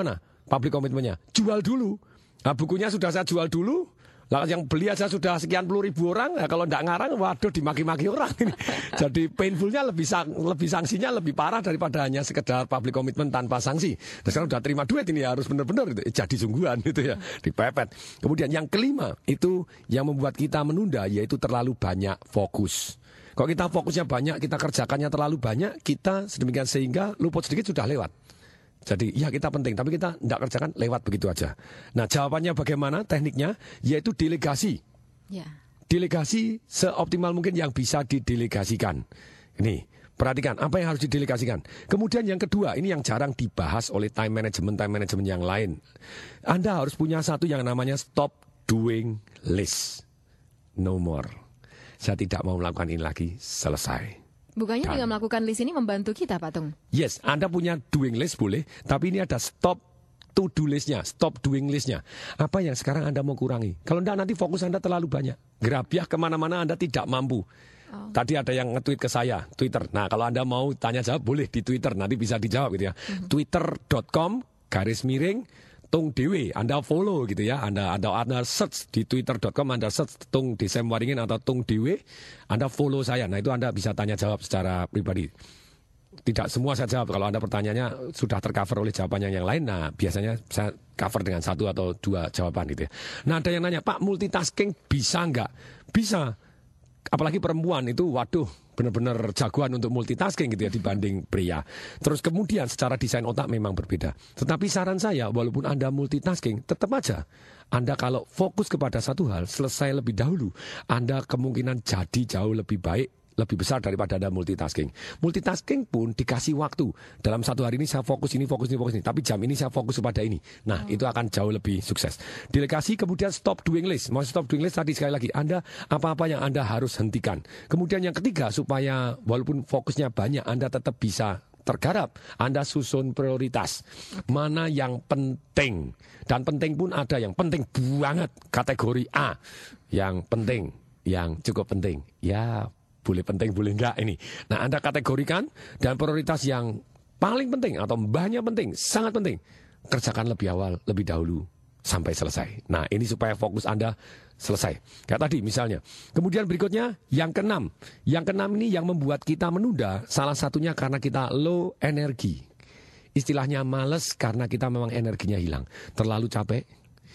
public commitment-nya? Jual dulu. Nah, bukunya sudah saya jual dulu. Lah yang beli aja sudah sekian puluh ribu orang, ya kalau enggak ngarang, waduh dimaki-maki orang ini. Jadi painfulnya lebih sang, lebih sanksinya lebih parah daripada hanya sekedar public commitment tanpa sanksi. Dan sekarang udah terima duit ini harus benar-benar gitu, jadi sungguhan gitu ya, dipepet. Kemudian yang kelima itu yang membuat kita menunda yaitu terlalu banyak fokus. Kalau kita fokusnya banyak, kita kerjakannya terlalu banyak, kita sedemikian sehingga luput sedikit sudah lewat. Jadi ya kita penting, tapi kita tidak kerjakan lewat begitu aja. Nah jawabannya bagaimana tekniknya? Yaitu delegasi. Ya. Delegasi seoptimal mungkin yang bisa didelegasikan. Ini perhatikan apa yang harus didelegasikan. Kemudian yang kedua, ini yang jarang dibahas oleh time management, time management yang lain. Anda harus punya satu yang namanya stop doing list. No more. Saya tidak mau melakukan ini lagi, selesai. Bukannya dengan melakukan list ini membantu kita, Pak Tung? Yes, Anda punya doing list boleh, tapi ini ada stop to do listnya, stop doing listnya. Apa yang sekarang Anda mau kurangi? Kalau tidak nanti fokus Anda terlalu banyak. Gerabiah kemana-mana Anda tidak mampu. Oh. Tadi ada yang nge-tweet ke saya, Twitter. Nah kalau Anda mau tanya jawab boleh di Twitter, nanti bisa dijawab gitu ya. Mm-hmm. twitter dot com garis miring Tung Dewe, Anda follow gitu ya, Anda Anda, anda search di twitter dot com, Anda search Tung Desem Waringin atau Tung Dewe, Anda follow saya. Nah itu Anda bisa tanya jawab secara pribadi. Tidak semua saya jawab, kalau Anda pertanyaannya sudah tercover oleh jawabannya yang lain, nah biasanya saya cover dengan satu atau dua jawaban gitu ya. Nah ada yang nanya, Pak multitasking bisa nggak? Bisa. Apalagi perempuan itu, waduh, benar-benar jagoan untuk multitasking gitu ya dibanding pria. Terus kemudian secara desain otak memang berbeda. Tetapi saran saya, walaupun Anda multitasking, tetap aja Anda kalau fokus kepada satu hal, selesai lebih dahulu, Anda kemungkinan jadi jauh lebih baik, lebih besar daripada Anda multitasking. Multitasking pun dikasih waktu. Dalam satu hari ini saya fokus ini, fokus ini, fokus ini. Tapi jam ini saya fokus pada ini. Nah, oh. itu akan jauh lebih sukses. Delegasi, kemudian stop doing list. Mau stop doing list tadi sekali lagi. Anda apa-apa yang Anda harus hentikan. Kemudian yang ketiga, supaya walaupun fokusnya banyak, Anda tetap bisa tergarap. Anda susun prioritas. Mana yang penting. Dan penting pun ada yang penting banget. Kategori A. Yang penting. Yang cukup penting. Ya, boleh penting, boleh enggak ini. Nah, Anda kategorikan dan prioritas yang paling penting atau banyak penting, sangat penting, kerjakan lebih awal, lebih dahulu, sampai selesai. Nah, ini supaya fokus Anda selesai. Kayak tadi misalnya. Kemudian berikutnya, yang keenam. Yang keenam ini yang membuat kita menunda, salah satunya karena kita low energi. Istilahnya males karena kita memang energinya hilang. Terlalu capek.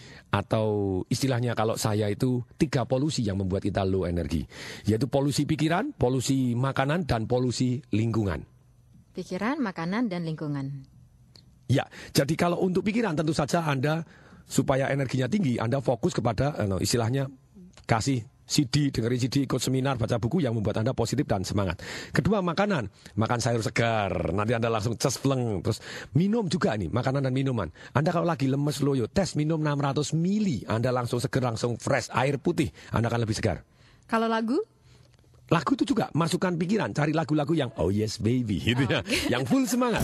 Atau istilahnya kalau saya itu tiga polusi yang membuat kita low energi, yaitu polusi pikiran, polusi makanan, dan polusi lingkungan. Pikiran, makanan, dan lingkungan. Ya, jadi kalau untuk pikiran tentu saja Anda supaya energinya tinggi, Anda fokus kepada eh, istilahnya kasih C D, dengerin C D, ikut seminar, baca buku yang membuat Anda positif dan semangat. Kedua, makanan. Makan sayur segar. Nanti Anda langsung cespleng. Terus minum juga nih, makanan dan minuman. Anda kalau lagi lemes loyo, tes minum enam ratus mililiter. Anda langsung segar, langsung fresh, air putih. Anda akan lebih segar. Kalau lagu? Lagu itu juga, masukkan pikiran. Cari lagu-lagu yang oh yes baby, gitu ya. Yang full semangat.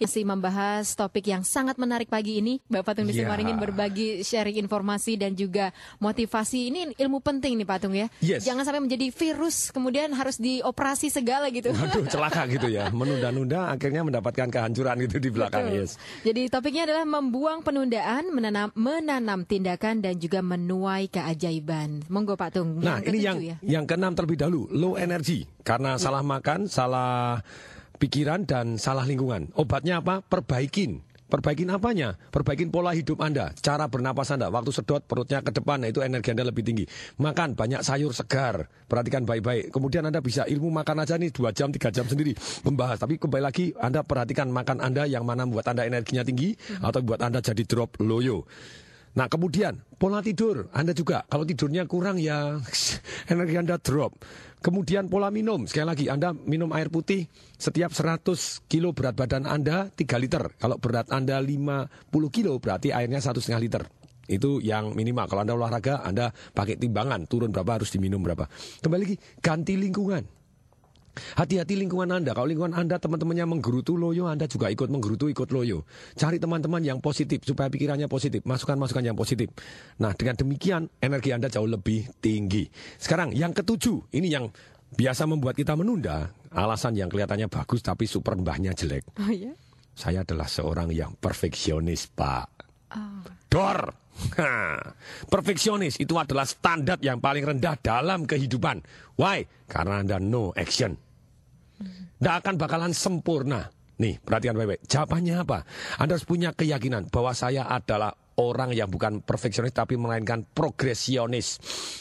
Masih membahas topik yang sangat menarik pagi ini. Bapak Tung Ya. Waringin berbagi sharing informasi dan juga motivasi. Ini ilmu penting nih Pak Tung ya. Yes. Jangan sampai menjadi virus kemudian harus dioperasi segala gitu. Aduh, celaka gitu ya. Menunda-nunda akhirnya mendapatkan kehancuran gitu di belakang. Betul. Yes. Jadi topiknya adalah membuang penundaan, menanam, menanam tindakan dan juga menuai keajaiban. Monggo Pak Tung. Nah, Yang ini ketujuh yang ya. yang keenam terlebih dahulu, low energy. Karena salah makan, salah pikiran dan salah lingkungan. Obatnya apa? Perbaikin. Perbaikin apanya? Perbaikin pola hidup Anda, cara bernapas Anda. Waktu sedot perutnya ke depan, nah itu energi Anda lebih tinggi. Makan banyak sayur segar, perhatikan baik-baik. Kemudian Anda bisa ilmu makan aja nih dua jam, tiga jam sendiri membahas. Tapi kembali lagi Anda perhatikan makan Anda yang mana membuat Anda energinya tinggi atau buat Anda jadi drop loyo. Nah kemudian pola tidur Anda juga. Kalau tidurnya kurang ya energi Anda drop. Kemudian pola minum. Sekali lagi Anda minum air putih setiap seratus kilo berat badan Anda tiga liter. Kalau berat Anda lima puluh kilo berarti airnya satu setengah liter. Itu yang minimal. Kalau Anda olahraga Anda pakai timbangan. Turun berapa harus diminum berapa. Kembali lagi ganti lingkungan. Hati-hati lingkungan Anda. Kalau lingkungan Anda teman-temannya menggerutu loyo, Anda juga ikut menggerutu, ikut loyo. Cari teman-teman yang positif supaya pikirannya positif, masukan-masukan yang positif. Nah, dengan demikian energi Anda jauh lebih tinggi. Sekarang yang ketujuh, ini yang biasa membuat kita menunda. Alasan yang kelihatannya bagus tapi super mbahnya jelek. Oh ya. Saya adalah seorang yang perfeksionis, Pak. Oh. Dor. Ha. Perfeksionis itu adalah standar yang paling rendah dalam kehidupan. Why? Karena Anda no action. Tidak akan bakalan sempurna. Nih, perhatikan baik-baik. Jawabannya apa? Anda harus punya keyakinan bahwa saya adalah orang yang bukan perfeksionis tapi melainkan progresionis.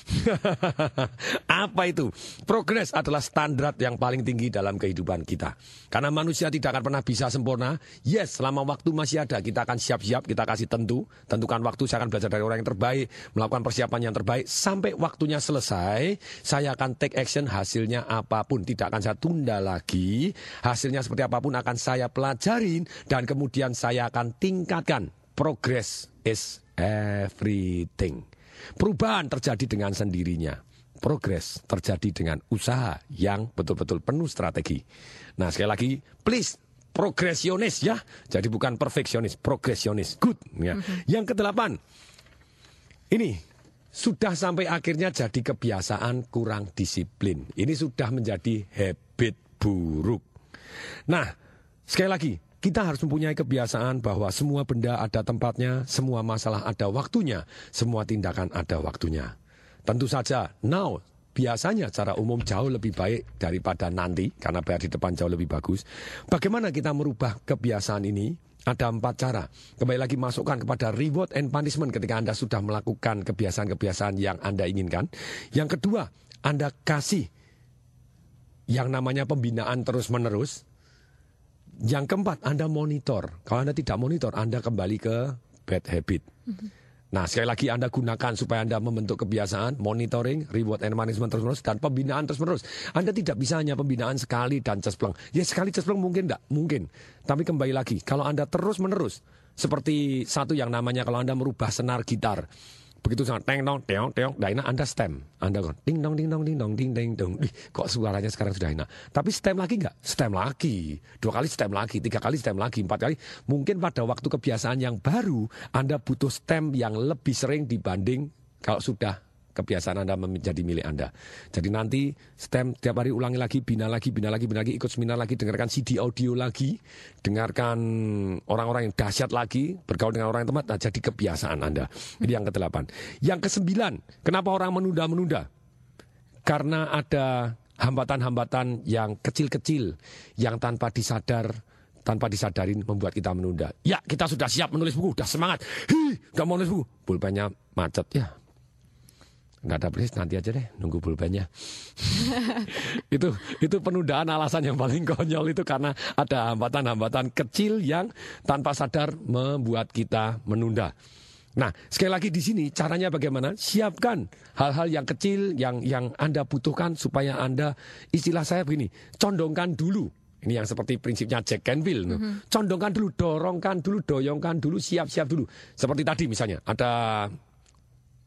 Apa itu? Progres adalah standar yang paling tinggi dalam kehidupan kita. Karena manusia tidak akan pernah bisa sempurna. Yes, selama waktu masih ada kita akan siap-siap, kita kasih tentu. Tentukan waktu, saya akan belajar dari orang yang terbaik, melakukan persiapan yang terbaik. Sampai waktunya selesai, saya akan take action hasilnya apapun. Tidak akan saya tunda lagi. Hasilnya seperti apapun akan saya pelajarin dan kemudian saya akan tingkatkan. Progress is everything. Perubahan terjadi dengan sendirinya. Progress terjadi dengan usaha yang betul-betul penuh strategi. Nah, sekali lagi, please, progresionis ya. Jadi bukan perfeksionis, progresionis. Good. Ya. Mm-hmm. Yang kedelapan, ini sudah sampai akhirnya jadi kebiasaan kurang disiplin. Ini sudah menjadi habit buruk. Nah, sekali lagi, kita harus mempunyai kebiasaan bahwa semua benda ada tempatnya, semua masalah ada waktunya, semua tindakan ada waktunya. Tentu saja, now, biasanya secara umum jauh lebih baik daripada nanti, karena bayar di depan jauh lebih bagus. Bagaimana kita merubah kebiasaan ini? Ada empat cara. Kembali lagi masukkan kepada reward and punishment ketika Anda sudah melakukan kebiasaan-kebiasaan yang Anda inginkan. Yang kedua, Anda kasih yang namanya pembinaan terus-menerus. Yang keempat, Anda monitor. Kalau Anda tidak monitor, Anda kembali ke bad habit. Mm-hmm. Nah, sekali lagi Anda gunakan supaya Anda membentuk kebiasaan, monitoring, reward and management terus-menerus, dan pembinaan terus-menerus. Anda tidak bisa hanya pembinaan sekali dan cespleng. Ya sekali cespleng mungkin enggak? Mungkin. Tapi kembali lagi, kalau Anda terus-menerus, seperti satu yang namanya kalau Anda merubah senar gitar. Begitu sangat teng dong, teong, teong, dah enak Anda stem. Anda kan ding dong, ding dong, ding dong, ding ding dong. Ih, kok suaranya sekarang sudah enak. Tapi stem lagi enggak? Stem lagi. Dua kali stem lagi, tiga kali stem lagi, empat kali. Mungkin pada waktu kebiasaan yang baru, Anda butuh stem yang lebih sering dibanding kalau sudah kebiasaan Anda menjadi milik Anda. Jadi nanti stem tiap hari ulangi lagi, bina lagi, bina lagi, bina lagi, ikut seminar lagi, dengarkan C D audio lagi, dengarkan orang-orang yang dahsyat lagi, bergaul dengan orang yang tepat, nah jadi kebiasaan Anda. Ini yang kedelapan. Yang kesembilan, kenapa orang menunda-menunda? Karena ada hambatan-hambatan yang kecil-kecil, yang tanpa disadar, tanpa disadarin membuat kita menunda. Ya, kita sudah siap menulis buku, sudah semangat. Hi, udah mau nulis buku. Pulpennya macet ya. Nggak ada please, nanti aja deh nunggu pulpennya. itu itu penundaan alasan yang paling konyol itu karena ada hambatan-hambatan kecil yang tanpa sadar membuat kita menunda. Nah, sekali lagi di sini caranya bagaimana? Siapkan hal-hal yang kecil yang yang Anda butuhkan supaya Anda, istilah saya begini, condongkan dulu. Ini yang seperti prinsipnya Jack Canfield. Mm-hmm. Condongkan dulu, dorongkan dulu, doyongkan dulu, siap-siap dulu. Seperti tadi misalnya ada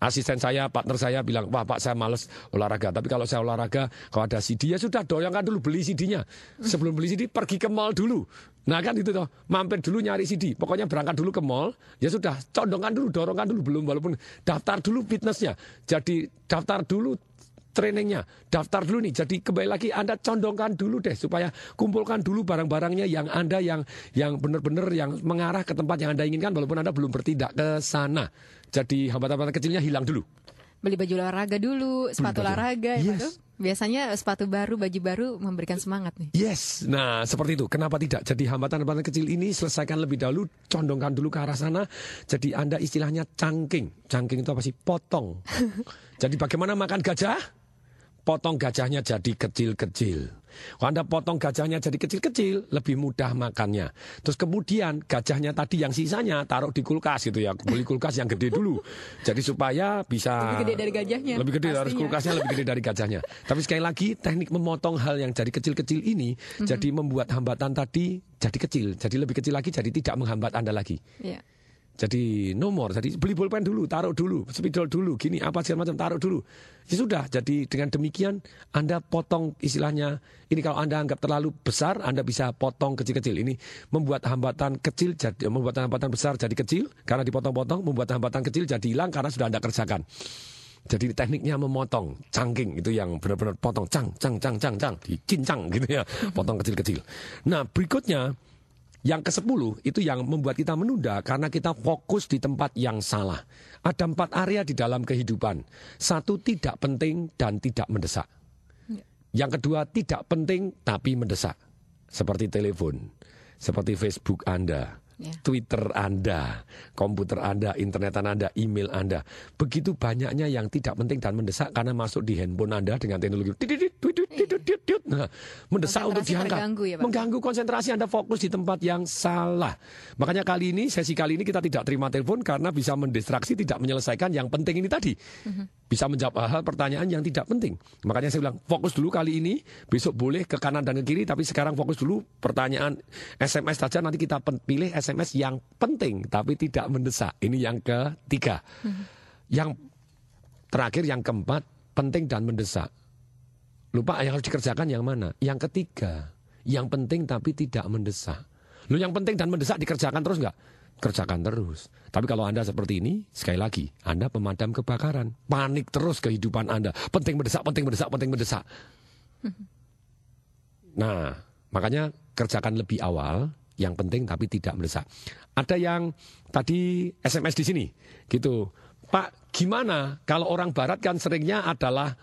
Asisten saya, partner saya bilang, wah Pak saya males olahraga. Tapi kalau saya olahraga, kalau ada C D, ya sudah doyangkan dulu beli C D-nya. Sebelum beli C D, pergi ke mall dulu. Nah kan itu toh, mampir dulu nyari C D. Pokoknya berangkat dulu ke mall, ya sudah, condongkan dulu, dorongkan dulu. Belum, walaupun daftar dulu fitnessnya. Jadi daftar dulu trainingnya, daftar dulu nih. Jadi kembali lagi Anda condongkan dulu deh, supaya kumpulkan dulu barang-barangnya yang Anda yang yang benar-benar yang mengarah ke tempat yang Anda inginkan, walaupun Anda belum bertindak ke sana. Jadi hambatan-hambatan kecilnya hilang dulu. Beli baju olahraga dulu, sepatu baju. olahraga. Yes. Itu biasanya sepatu baru, baju baru memberikan semangat nih. Yes, nah seperti itu. Kenapa tidak? Jadi hambatan-hambatan kecil ini selesaikan lebih dahulu, condongkan dulu ke arah sana. Jadi Anda istilahnya cangking. Cangking itu apa sih? Potong. Jadi bagaimana makan gajah? Potong gajahnya jadi kecil-kecil. Kalau Anda potong gajahnya jadi kecil-kecil, lebih mudah makannya. Terus kemudian gajahnya tadi yang sisanya taruh di kulkas gitu ya. Beli kulkas yang gede dulu. Jadi supaya bisa Lebih gede dari gajahnya. Lebih gede, pastinya. harus kulkasnya lebih gede dari gajahnya. Tapi sekali lagi teknik memotong hal yang jadi kecil-kecil ini mm-hmm. jadi membuat hambatan tadi jadi kecil. Jadi lebih kecil lagi, jadi tidak menghambat Anda lagi. Iya. Jadi nomor, jadi beli pulpen dulu, taruh dulu, spidol dulu, gini apa segala macam, taruh dulu. Ya sudah, jadi dengan demikian Anda potong istilahnya, ini kalau Anda anggap terlalu besar, Anda bisa potong kecil-kecil. Ini membuat hambatan kecil, jadi membuat hambatan besar jadi kecil, karena dipotong-potong, membuat hambatan kecil jadi hilang karena sudah Anda kerjakan. Jadi tekniknya memotong, cangking, itu yang benar-benar potong, cang, cang, cang, cang, cang, dicincang gitu ya, potong kecil-kecil. Nah berikutnya, yang kesepuluh itu yang membuat kita menunda karena kita fokus di tempat yang salah. Ada empat area di dalam kehidupan. Satu, tidak penting dan tidak mendesak. Yang kedua, tidak penting tapi mendesak. Seperti telepon, seperti Facebook Anda, yeah. Twitter Anda, komputer Anda, internetan Anda, email Anda. Begitu banyaknya yang tidak penting dan mendesak karena masuk di handphone Anda dengan teknologi. Nah, mendesak untuk diangkat, ya, mengganggu konsentrasi Anda fokus di tempat yang salah. Makanya kali ini, sesi kali ini kita tidak terima telepon karena bisa mendistraksi, tidak menyelesaikan yang penting ini tadi. Bisa menjawab hal-hal pertanyaan yang tidak penting. Makanya saya bilang fokus dulu kali ini, besok boleh ke kanan dan ke kiri, tapi sekarang fokus dulu pertanyaan S M S saja, nanti kita pilih S M S yang penting tapi tidak mendesak. Ini yang ketiga. Yang terakhir, yang keempat, penting dan mendesak. Lupa yang harus dikerjakan yang mana? Yang ketiga, yang penting tapi tidak mendesak. Lu yang penting dan mendesak dikerjakan terus nggak? Kerjakan terus. Tapi kalau Anda seperti ini, sekali lagi, Anda pemadam kebakaran. Panik terus kehidupan Anda. Penting mendesak, penting mendesak, penting mendesak. Nah, makanya kerjakan lebih awal, yang penting tapi tidak mendesak. Ada yang tadi S M S di sini, gitu. Pak, gimana kalau orang Barat kan seringnya adalah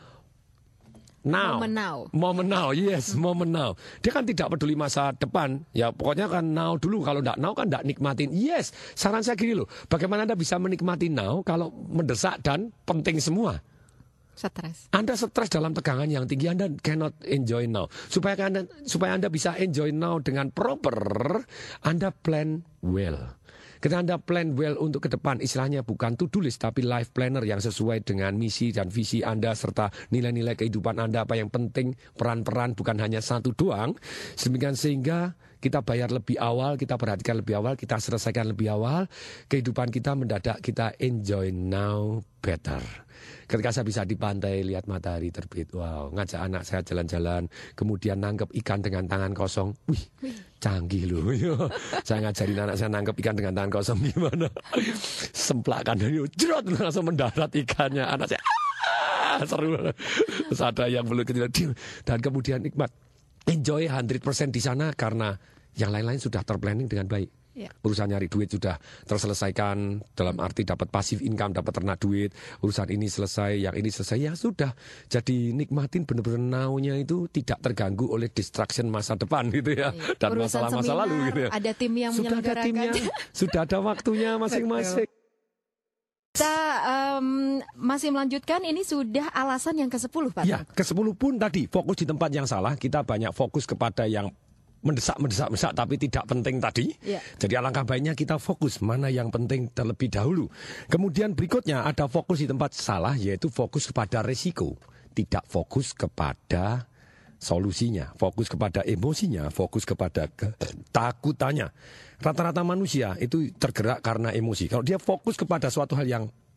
now. Moment now. Moment now, yes, moment now. Dia kan tidak peduli masa depan. Ya pokoknya kan now dulu. Kalau tidak now kan tidak nikmatin. Yes, saran saya gini loh. Bagaimana Anda bisa menikmati now kalau mendesak dan penting semua? Stres. Anda stres dalam tegangan yang tinggi, Anda cannot enjoy now. Supaya Anda, supaya Anda bisa enjoy now dengan proper, Anda plan well. Ketika Anda plan well untuk ke depan, istilahnya bukan to-do list, tapi life planner yang sesuai dengan misi dan visi Anda, serta nilai-nilai kehidupan Anda, apa yang penting, peran-peran, bukan hanya satu doang. Sedemikian sehingga kita bayar lebih awal, kita perhatikan lebih awal, kita selesaikan lebih awal, kehidupan kita mendadak kita enjoy now better. Ketika saya bisa di pantai lihat matahari terbit, wow, ngajak anak saya jalan-jalan, kemudian nangkep ikan dengan tangan kosong, wih, canggih loh. Saya ngajarin anak saya nangkep ikan dengan tangan kosong gimana, semplakan dari jerot langsung mendarat ikannya, anak saya ah, seru. Terus ada yang belum kecil dan kemudian nikmat, enjoy seratus persen di sana karena yang lain-lain sudah terplanning dengan baik. Ya. Urusan nyari duit sudah terselesaikan, dalam arti dapat passive income, dapat ternak duit, urusan ini selesai, yang ini selesai, ya sudah. Jadi nikmatin benar-benar now-nya itu tidak terganggu oleh distraction masa depan gitu ya, ya. Dan masalah-masa lalu gitu ya. Ada tim yang sudah menyelenggarakan. Ada timnya, sudah ada waktunya masing-masing. Kita um, masih melanjutkan, ini sudah alasan yang kesepuluh Pak. Ya, kesepuluh pun tadi fokus di tempat yang salah, kita banyak fokus kepada yang mendesak, mendesak, mendesak, tapi tidak penting tadi. Ya. Jadi alangkah baiknya kita fokus mana yang penting terlebih dahulu. Kemudian berikutnya ada fokus di tempat salah, yaitu fokus kepada resiko. Tidak fokus kepada solusinya, fokus kepada emosinya, fokus kepada ketakutannya. Rata-rata manusia itu tergerak karena emosi. Kalau dia fokus kepada suatu hal yang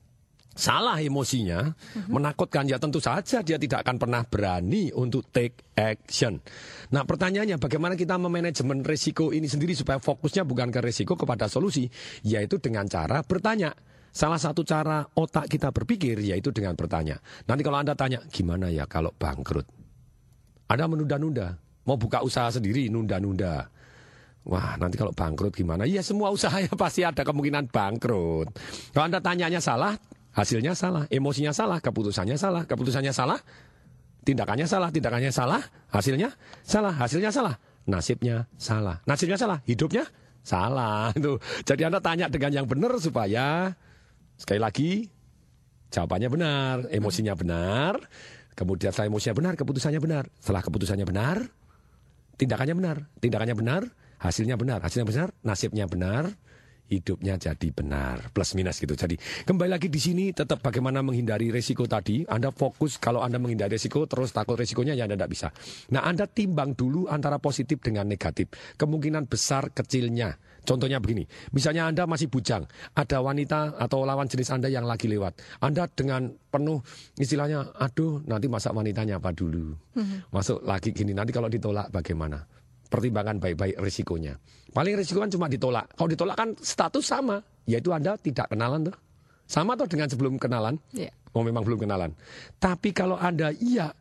salah emosinya, menakutkan, ya tentu saja dia tidak akan pernah berani untuk take action. Nah pertanyaannya, bagaimana kita memanajemen risiko ini sendiri supaya fokusnya bukan ke risiko, kepada solusi, yaitu dengan cara bertanya. Salah satu cara otak kita berpikir yaitu dengan bertanya. Nanti kalau Anda tanya, gimana ya kalau bangkrut? Anda menunda-nunda, mau buka usaha sendiri, nunda-nunda. Wah, nanti kalau bangkrut gimana? Ya semua usahanya pasti ada kemungkinan bangkrut. Kalau Anda tanyanya salah, hasilnya salah, emosinya salah, keputusannya salah, keputusannya salah, tindakannya salah, tindakannya salah, hasilnya salah, hasilnya salah, nasibnya salah, nasibnya salah, hidupnya salah. Itu. Jadi Anda tanya dengan yang benar supaya sekali lagi jawabannya benar, emosinya benar, kemudian setelah emosinya benar, keputusannya benar, setelah keputusannya benar, tindakannya benar, tindakannya benar, hasilnya benar, hasilnya benar, nasibnya benar, hidupnya jadi benar, plus minus gitu. Jadi kembali lagi di sini tetap bagaimana menghindari resiko tadi. Anda fokus, kalau Anda menghindari resiko terus takut resikonya, ya Anda tidak bisa. Nah Anda timbang dulu antara positif dengan negatif, kemungkinan besar kecilnya. Contohnya begini, misalnya Anda masih bujang, ada wanita atau lawan jenis Anda yang lagi lewat, Anda dengan penuh istilahnya, aduh nanti masa wanitanya apa dulu, masuk lagi gini, nanti kalau ditolak bagaimana? Pertimbangan baik-baik risikonya. Paling risiko kan cuma ditolak. Kalau ditolak kan status sama, yaitu Anda tidak kenalan tuh. Sama tuh dengan sebelum kenalan. Yeah. Oh memang belum kenalan. Tapi kalau Anda iya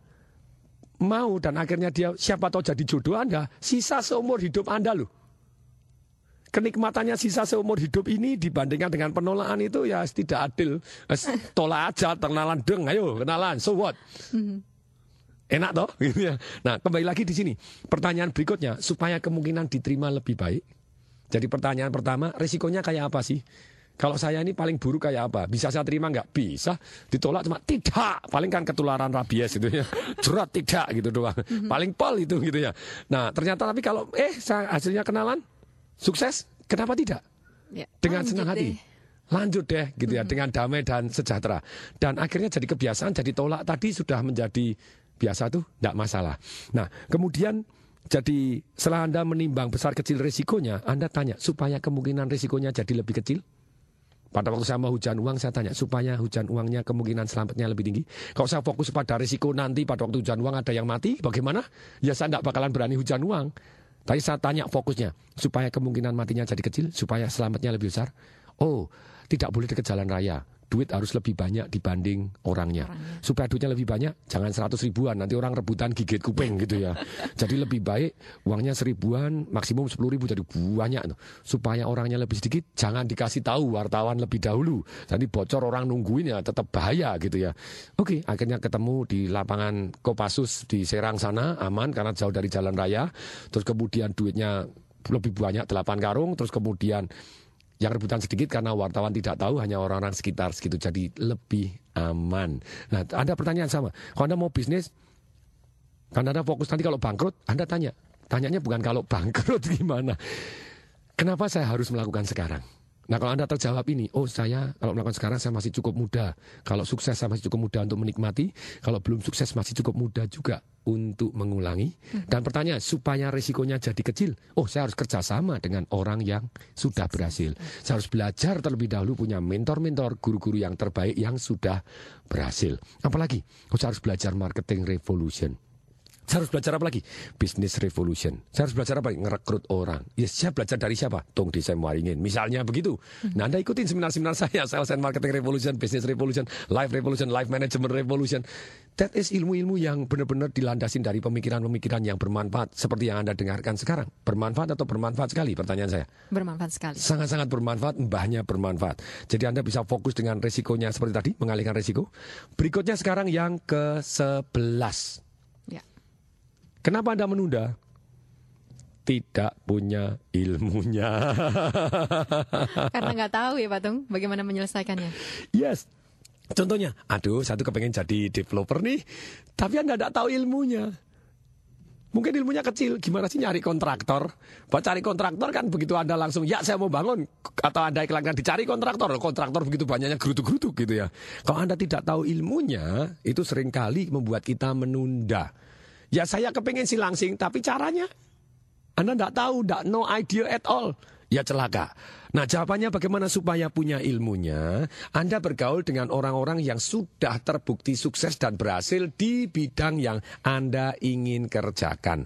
mau dan akhirnya dia siapa tahu jadi jodoh Anda, sisa seumur hidup Anda loh. Kenikmatannya sisa seumur hidup ini dibandingkan dengan penolakan itu ya tidak adil. Tolak aja, kenalan deng, ayo kenalan, so what? Mm-hmm. Enak toh? Nah kembali lagi di sini. Pertanyaan berikutnya, supaya kemungkinan diterima lebih baik. Jadi pertanyaan pertama, risikonya kayak apa sih? Kalau saya ini paling buruk kayak apa? Bisa saya terima nggak? Bisa. Ditolak cuma tidak. Paling kan ketularan rabies gitu ya. Jerat tidak gitu doang. Mm-hmm. Paling pol itu gitu ya. Nah ternyata tapi kalau eh saya hasilnya kenalan, sukses, kenapa tidak? Ya, dengan senang hati. Deh. Lanjut deh gitu ya, mm-hmm. dengan damai dan sejahtera. Dan akhirnya jadi kebiasaan, jadi tolak tadi sudah menjadi biasa tuh, tidak masalah. Nah, kemudian jadi setelah Anda menimbang besar kecil risikonya, Anda tanya, supaya kemungkinan risikonya jadi lebih kecil. Pada waktu saya mau hujan uang, saya tanya, supaya hujan uangnya kemungkinan selamatnya lebih tinggi. Kalau saya fokus pada risiko nanti pada waktu hujan uang ada yang mati, bagaimana? Ya saya tidak bakalan berani hujan uang. Tapi saya tanya fokusnya, supaya kemungkinan matinya jadi kecil, supaya selamatnya lebih besar. Oh, tidak boleh dekat jalan raya. Duit harus lebih banyak dibanding orangnya. orangnya. Supaya duitnya lebih banyak, jangan seratus ribuan. Nanti orang rebutan gigit kuping gitu ya. Jadi lebih baik uangnya seribuan, maksimum sepuluh ribu, jadi banyak. Supaya orangnya lebih sedikit, jangan dikasih tahu wartawan lebih dahulu. Jadi bocor orang nungguin ya tetap bahaya gitu ya. Oke, akhirnya ketemu di lapangan Kopassus di Serang sana, aman karena jauh dari jalan raya. Terus kemudian duitnya lebih banyak, delapan karung. Terus kemudian yang rebutan sedikit karena wartawan tidak tahu, hanya orang-orang sekitar segitu, jadi lebih aman. Nah, Anda pertanyaan sama. Kalau Anda mau bisnis, kan Anda fokus nanti kalau bangkrut, Anda tanya. Tanyanya bukan kalau bangkrut gimana. Kenapa saya harus melakukan sekarang? Nah, kalau Anda terjawab ini, oh saya kalau melakukan sekarang saya masih cukup muda. Kalau sukses saya masih cukup muda untuk menikmati. Kalau belum sukses masih cukup muda juga untuk mengulangi. Dan pertanyaan, supaya risikonya jadi kecil, oh saya harus kerjasama dengan orang yang sudah berhasil. Saya harus belajar terlebih dahulu, punya mentor-mentor, guru-guru yang terbaik yang sudah berhasil. Apalagi, oh saya harus belajar marketing revolution. Saya harus belajar apa lagi? Business revolution. Saya harus belajar apa? Ngerekrut orang. Ya, saya belajar dari siapa? Tung Desem Waringin. Misalnya begitu. Nah, Anda ikutin seminar-seminar saya. Sales and Marketing Revolution, Business Revolution, Life Revolution, Life Management Revolution. That is ilmu-ilmu yang benar-benar dilandasin dari pemikiran-pemikiran yang bermanfaat. Seperti yang Anda dengarkan sekarang. Bermanfaat atau bermanfaat sekali? Pertanyaan saya. Bermanfaat sekali. Sangat-sangat bermanfaat, mbahnya bermanfaat. Jadi Anda bisa fokus dengan resikonya seperti tadi, mengalihkan resiko. Berikutnya sekarang yang ke sebelas. Kenapa Anda menunda? Tidak punya ilmunya. Karena nggak tahu ya Pak Tung, bagaimana menyelesaikannya. Yes. Contohnya, aduh satu kepengen jadi developer nih, tapi Anda tidak tahu ilmunya. Mungkin ilmunya kecil, gimana sih nyari kontraktor? Buat cari kontraktor kan begitu Anda langsung, ya saya mau bangun. Atau Anda iklankan dicari kontraktor, kontraktor begitu banyaknya gerutuk-gerutuk gitu ya. Kalau Anda tidak tahu ilmunya, itu seringkali membuat kita menunda. Ya saya kepengen sih langsing, tapi caranya Anda tidak tahu, tidak no idea at all. Ya celaka. Nah, jawabannya bagaimana supaya punya ilmunya? Anda bergaul dengan orang-orang yang sudah terbukti sukses dan berhasil di bidang yang Anda ingin kerjakan.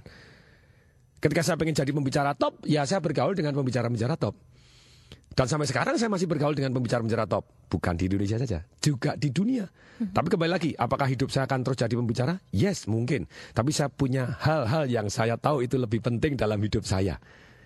Ketika saya ingin jadi pembicara top, ya saya bergaul dengan pembicara-pembicara top. Dan sampai sekarang saya masih bergaul dengan pembicara-pembicara top. Bukan di Indonesia saja, juga di dunia. Hmm. Tapi kembali lagi, apakah hidup saya akan terus jadi pembicara? Yes, mungkin. Tapi saya punya hal-hal yang saya tahu itu lebih penting dalam hidup saya.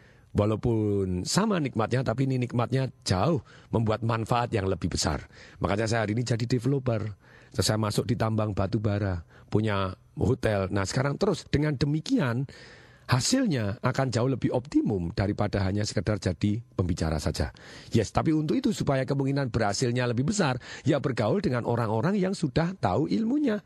Walaupun sama nikmatnya, tapi ini nikmatnya jauh membuat manfaat yang lebih besar. Makanya saya hari ini jadi developer. Saya masuk di tambang batu bara, punya hotel. Nah sekarang terus dengan demikian hasilnya akan jauh lebih optimum daripada hanya sekedar jadi pembicara saja. Yes, tapi untuk itu supaya kemungkinan berhasilnya lebih besar, ya bergaul dengan orang-orang yang sudah tahu ilmunya.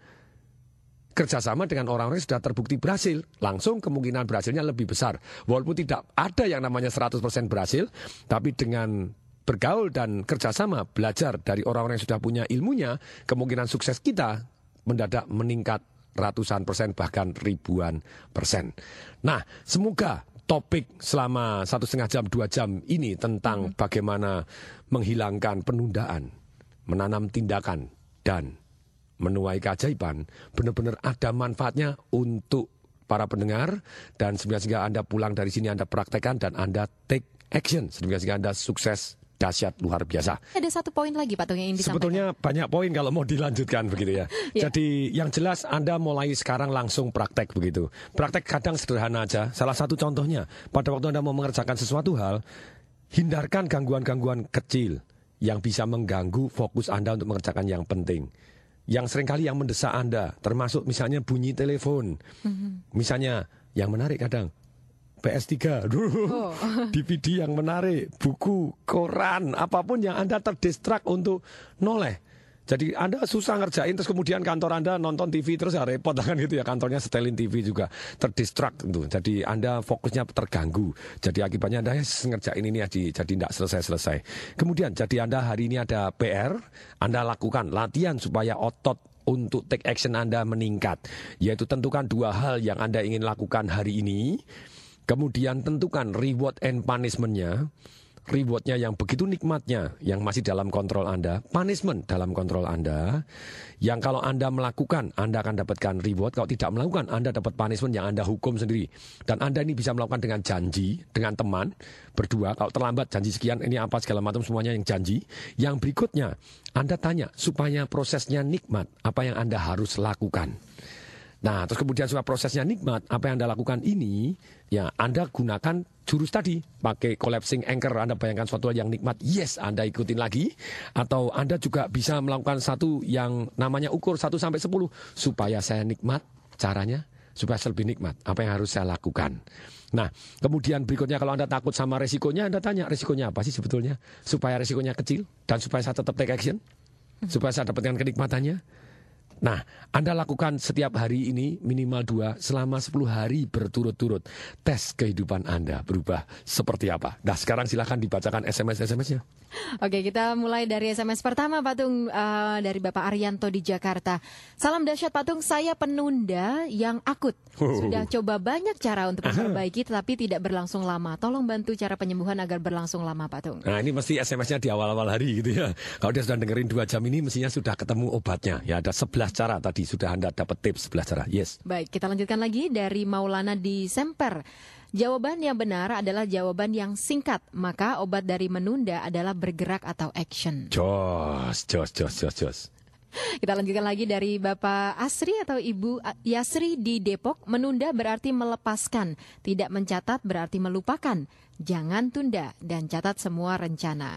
Kerjasama dengan orang-orang yang sudah terbukti berhasil, langsung kemungkinan berhasilnya lebih besar. Walaupun tidak ada yang namanya seratus persen berhasil, tapi dengan bergaul dan kerjasama, belajar dari orang-orang yang sudah punya ilmunya, kemungkinan sukses kita mendadak meningkat ratusan persen, bahkan ribuan persen. Nah, semoga topik selama satu setengah jam, dua jam ini tentang hmm. bagaimana menghilangkan penundaan, menanam tindakan, dan menuai keajaiban, benar-benar ada manfaatnya untuk para pendengar, dan sehingga Anda pulang dari sini Anda praktekkan dan Anda take action, sehingga Anda sukses dahsyat luar biasa. Ada satu poin lagi Pak Tung yang ingin disampaikan. Sebetulnya banyak poin kalau mau dilanjutkan begitu ya. Ya. Jadi yang jelas Anda mulai sekarang langsung praktek begitu. Praktek kadang sederhana aja. Salah satu contohnya, pada waktu Anda mau mengerjakan sesuatu hal, hindarkan gangguan-gangguan kecil yang bisa mengganggu fokus Anda untuk mengerjakan yang penting. Yang seringkali yang mendesak Anda, termasuk misalnya bunyi telepon. Mm-hmm. Misalnya, yang menarik kadang, P S tiga, oh. D V D yang menarik, buku, koran, apapun yang Anda terdistrak untuk noleh. Jadi Anda susah ngerjain, terus kemudian kantor Anda nonton T V terus ya repot kan gitu ya, kantornya setelin T V juga, terdistrak gitu. Jadi Anda fokusnya terganggu. Jadi akibatnya Anda ya, ngerjain ini aja, jadi tidak selesai-selesai. Kemudian jadi Anda hari ini ada P R, Anda lakukan latihan supaya otot untuk take action Anda meningkat. Yaitu tentukan dua hal yang Anda ingin lakukan hari ini. Kemudian tentukan reward and punishment-nya. Rewardnya yang begitu nikmatnya, yang masih dalam kontrol Anda. Punishment dalam kontrol Anda. Yang kalau Anda melakukan, Anda akan dapatkan reward. Kalau tidak melakukan, Anda dapat punishment yang Anda hukum sendiri. Dan Anda ini bisa melakukan dengan janji, dengan teman, berdua. Kalau terlambat, janji sekian, ini apa segala macam semuanya yang janji. Yang berikutnya, Anda tanya, supaya prosesnya nikmat, apa yang Anda harus lakukan. Nah, terus kemudian supaya prosesnya nikmat, apa yang Anda lakukan ini, ya Anda gunakan jurus tadi, pakai collapsing anchor, Anda bayangkan suatu yang nikmat, yes, Anda ikutin lagi. Atau Anda juga bisa melakukan satu yang namanya ukur satu sampai sepuluh, supaya saya nikmat, caranya, supaya saya lebih nikmat, apa yang harus saya lakukan. Nah, kemudian berikutnya kalau Anda takut sama resikonya, Anda tanya, resikonya apa sih sebetulnya? Supaya resikonya kecil, dan supaya saya tetap take action, supaya saya dapatkan kenikmatannya. Nah, Anda lakukan setiap hari ini minimal dua selama sepuluh hari berturut-turut. Tes kehidupan Anda berubah seperti apa? Nah, sekarang silahkan dibacakan S M S-S M S-nya. Oke, kita mulai dari S M S pertama Pak Tung, uh, dari Bapak Arianto di Jakarta. Salam dahsyat Pak Tung, saya penunda yang akut. Sudah coba banyak cara untuk memperbaiki tetapi tidak berlangsung lama. Tolong bantu cara penyembuhan agar berlangsung lama Pak Tung. Nah, ini mesti S M S-nya di awal-awal hari gitu ya. Kalau dia sudah dengerin dua jam ini mestinya sudah ketemu obatnya. Ya, ada sebelas cara tadi, sudah Anda dapat tips sebelas cara. Yes. Baik, kita lanjutkan lagi dari Maulana di Semper. Jawaban yang benar adalah jawaban yang singkat. Maka obat dari menunda adalah bergerak atau action. Jos, jos, jos, jos, jos. Kita lanjutkan lagi dari Bapak Asri atau Ibu Yasri di Depok. Menunda berarti melepaskan. Tidak mencatat berarti melupakan. Jangan tunda dan catat semua rencana.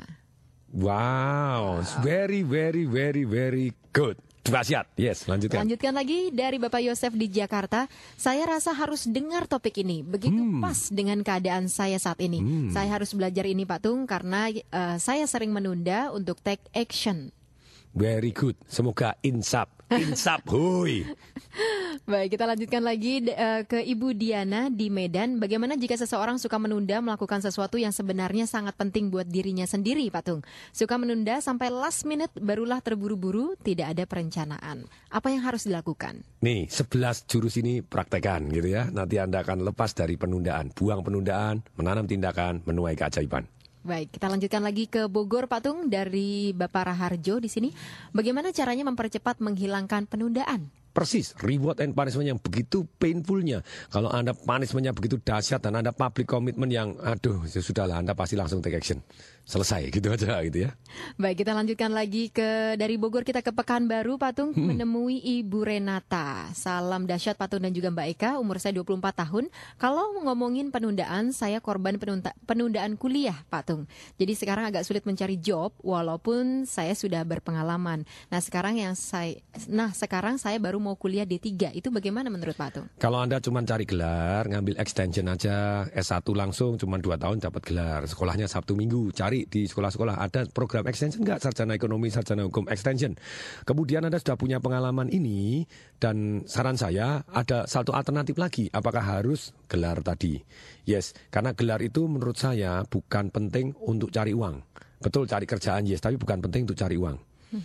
Wow, very, very, very, very good. Dahsyat, yes, lanjutkan. Lanjutkan lagi dari Bapak Yosef di Jakarta. Saya rasa harus dengar topik ini. Begitu hmm. pas dengan keadaan saya saat ini. Hmm. Saya harus belajar ini Pak Tung karena uh, saya sering menunda untuk take action. Very good. Semoga insap. Insap, hui. Baik, kita lanjutkan lagi uh, ke Ibu Diana di Medan. Bagaimana jika seseorang suka menunda melakukan sesuatu yang sebenarnya sangat penting buat dirinya sendiri, Pak Tung? Suka menunda sampai last minute barulah terburu-buru, tidak ada perencanaan. Apa yang harus dilakukan? Nih, sebelas jurus ini praktekan gitu ya. Nanti Anda akan lepas dari penundaan. Buang penundaan, menanam tindakan, menuai keajaiban. Baik, kita lanjutkan lagi ke Bogor, Pak Tung, dari Bapak Raharjo di sini. Bagaimana caranya mempercepat menghilangkan penundaan? Persis, reward and punishment yang begitu painfulnya. Kalau Anda punishmentnya begitu dahsyat dan Anda public commitment yang, aduh, ya sudahlah, Anda pasti langsung take action. Selesai, gitu aja gitu ya. Baik, kita lanjutkan lagi ke dari Bogor, kita ke Pekanbaru, Pak Tung, hmm. menemui Ibu Renata. Salam dahsyat Pak Tung dan juga Mbak Eka, umur saya dua puluh empat tahun. Kalau ngomongin penundaan, saya korban penunda, penundaan kuliah, Pak Tung. Jadi sekarang agak sulit mencari job, walaupun saya sudah berpengalaman. Nah sekarang yang saya, nah sekarang saya baru mau kuliah D tiga, itu bagaimana menurut Pak Tung? Kalau Anda cuma cari gelar, ngambil extension aja, S satu langsung, cuma dua tahun dapat gelar. Sekolahnya Sabtu Minggu, cari di sekolah-sekolah ada program extension nggak, sarjana ekonomi, sarjana hukum extension. Kemudian Anda sudah punya pengalaman ini, dan saran saya ada satu alternatif lagi, apakah harus gelar tadi? Yes, karena gelar itu menurut saya bukan penting untuk cari uang. Betul, cari kerjaan yes, tapi bukan penting untuk cari uang.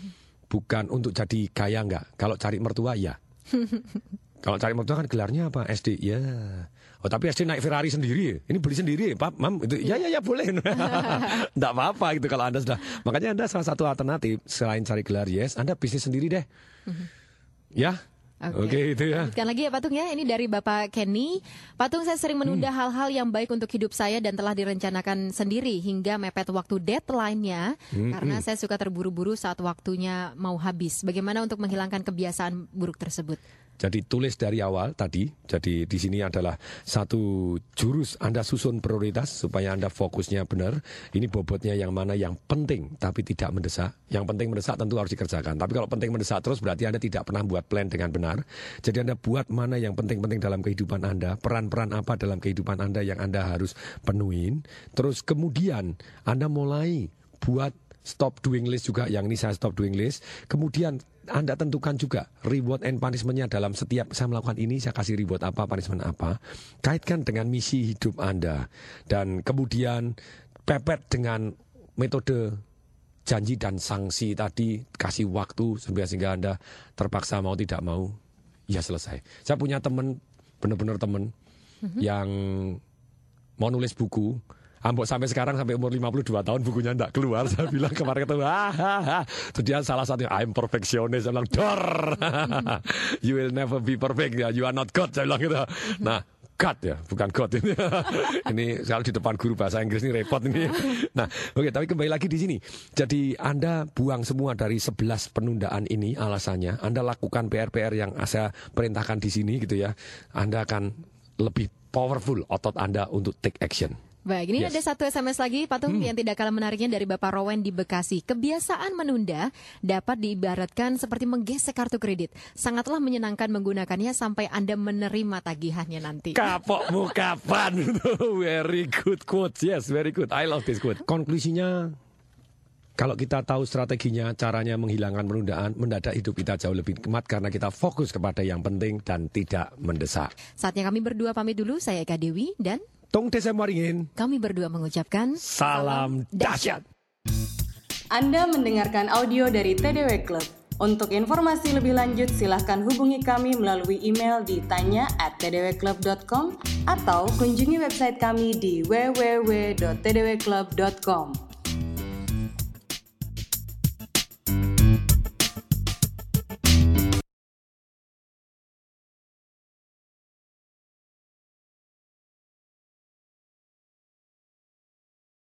Bukan untuk jadi kaya nggak. Kalau cari mertua ya. Kalau cari mertua kan gelarnya apa? S D ya. Oh tapi S D naik Ferrari sendiri, ini beli sendiri, Pap, Mam, itu ya ya ya boleh. Enggak apa-apa gitu kalau Anda sudah. Makanya Anda salah satu alternatif selain cari gelar yes, Anda bisnis sendiri deh. Ya. Oke, okay. okay, itu ya. Lanjutkan lagi ya Pak Tung ya, ini dari Bapak Kenny. Pak Tung, saya sering menunda hmm. hal-hal yang baik untuk hidup saya dan telah direncanakan sendiri hingga mepet waktu deadline-nya hmm. karena hmm. saya suka terburu-buru saat waktunya mau habis. Bagaimana untuk menghilangkan kebiasaan buruk tersebut? Jadi tulis dari awal tadi, jadi di sini adalah satu jurus Anda susun prioritas supaya Anda fokusnya benar. Ini bobotnya yang mana yang penting tapi tidak mendesak. Yang penting mendesak tentu harus dikerjakan. Tapi kalau penting mendesak terus berarti Anda tidak pernah buat plan dengan benar. Jadi Anda buat mana yang penting-penting dalam kehidupan Anda, peran-peran apa dalam kehidupan Anda yang Anda harus penuhin. Terus kemudian Anda mulai buat stop doing list juga, yang ini saya stop doing list. Kemudian Anda tentukan juga reward and punishment-nya dalam setiap saya melakukan ini, saya kasih reward apa, punishment apa. Kaitkan dengan misi hidup Anda. Dan kemudian pepet dengan metode janji dan sanksi tadi, kasih waktu sehingga Anda terpaksa mau tidak mau, ya selesai. Saya punya teman, benar-benar teman mm-hmm. yang mau nulis buku. Ambok sampai sekarang, sampai umur lima puluh dua tahun bukunya enggak keluar. Saya bilang kemarin ketemu, ah, itu dia salah satu, I'm perfectionist. Saya bilang, dor, you will never be perfect, ya. You are not God, saya bilang gitu. Nah, God ya, bukan God ini. Ini kalau di depan guru bahasa Inggris ini repot ini. Nah, oke, okay, tapi kembali lagi di sini. Jadi Anda buang semua dari sebelas penundaan ini alasannya. Anda lakukan P R-P R yang saya perintahkan di sini gitu ya. Anda akan lebih powerful otot Anda untuk take action. Baik, ini yes. ada satu S M S lagi, Pak Tung, hmm. yang tidak kalah menariknya dari Bapak Rowen di Bekasi. Kebiasaan menunda dapat diibaratkan seperti menggesek kartu kredit. Sangatlah menyenangkan menggunakannya sampai Anda menerima tagihannya nanti. Kapokmu kapan? Very good quote, yes, very good. I love this quote. Konklusinya, kalau kita tahu strateginya, caranya menghilangkan penundaan, mendadak hidup kita jauh lebih nikmat karena kita fokus kepada yang penting dan tidak mendesak. Saatnya kami berdua pamit dulu, saya Eka Dewi dan Tung Desem Waringin. Kami berdua mengucapkan salam dahsyat. Anda mendengarkan audio dari T D W Club. Untuk informasi lebih lanjut silahkan hubungi kami melalui email di tanya at t d w club dot com atau kunjungi website kami di w w w dot t d w club dot com.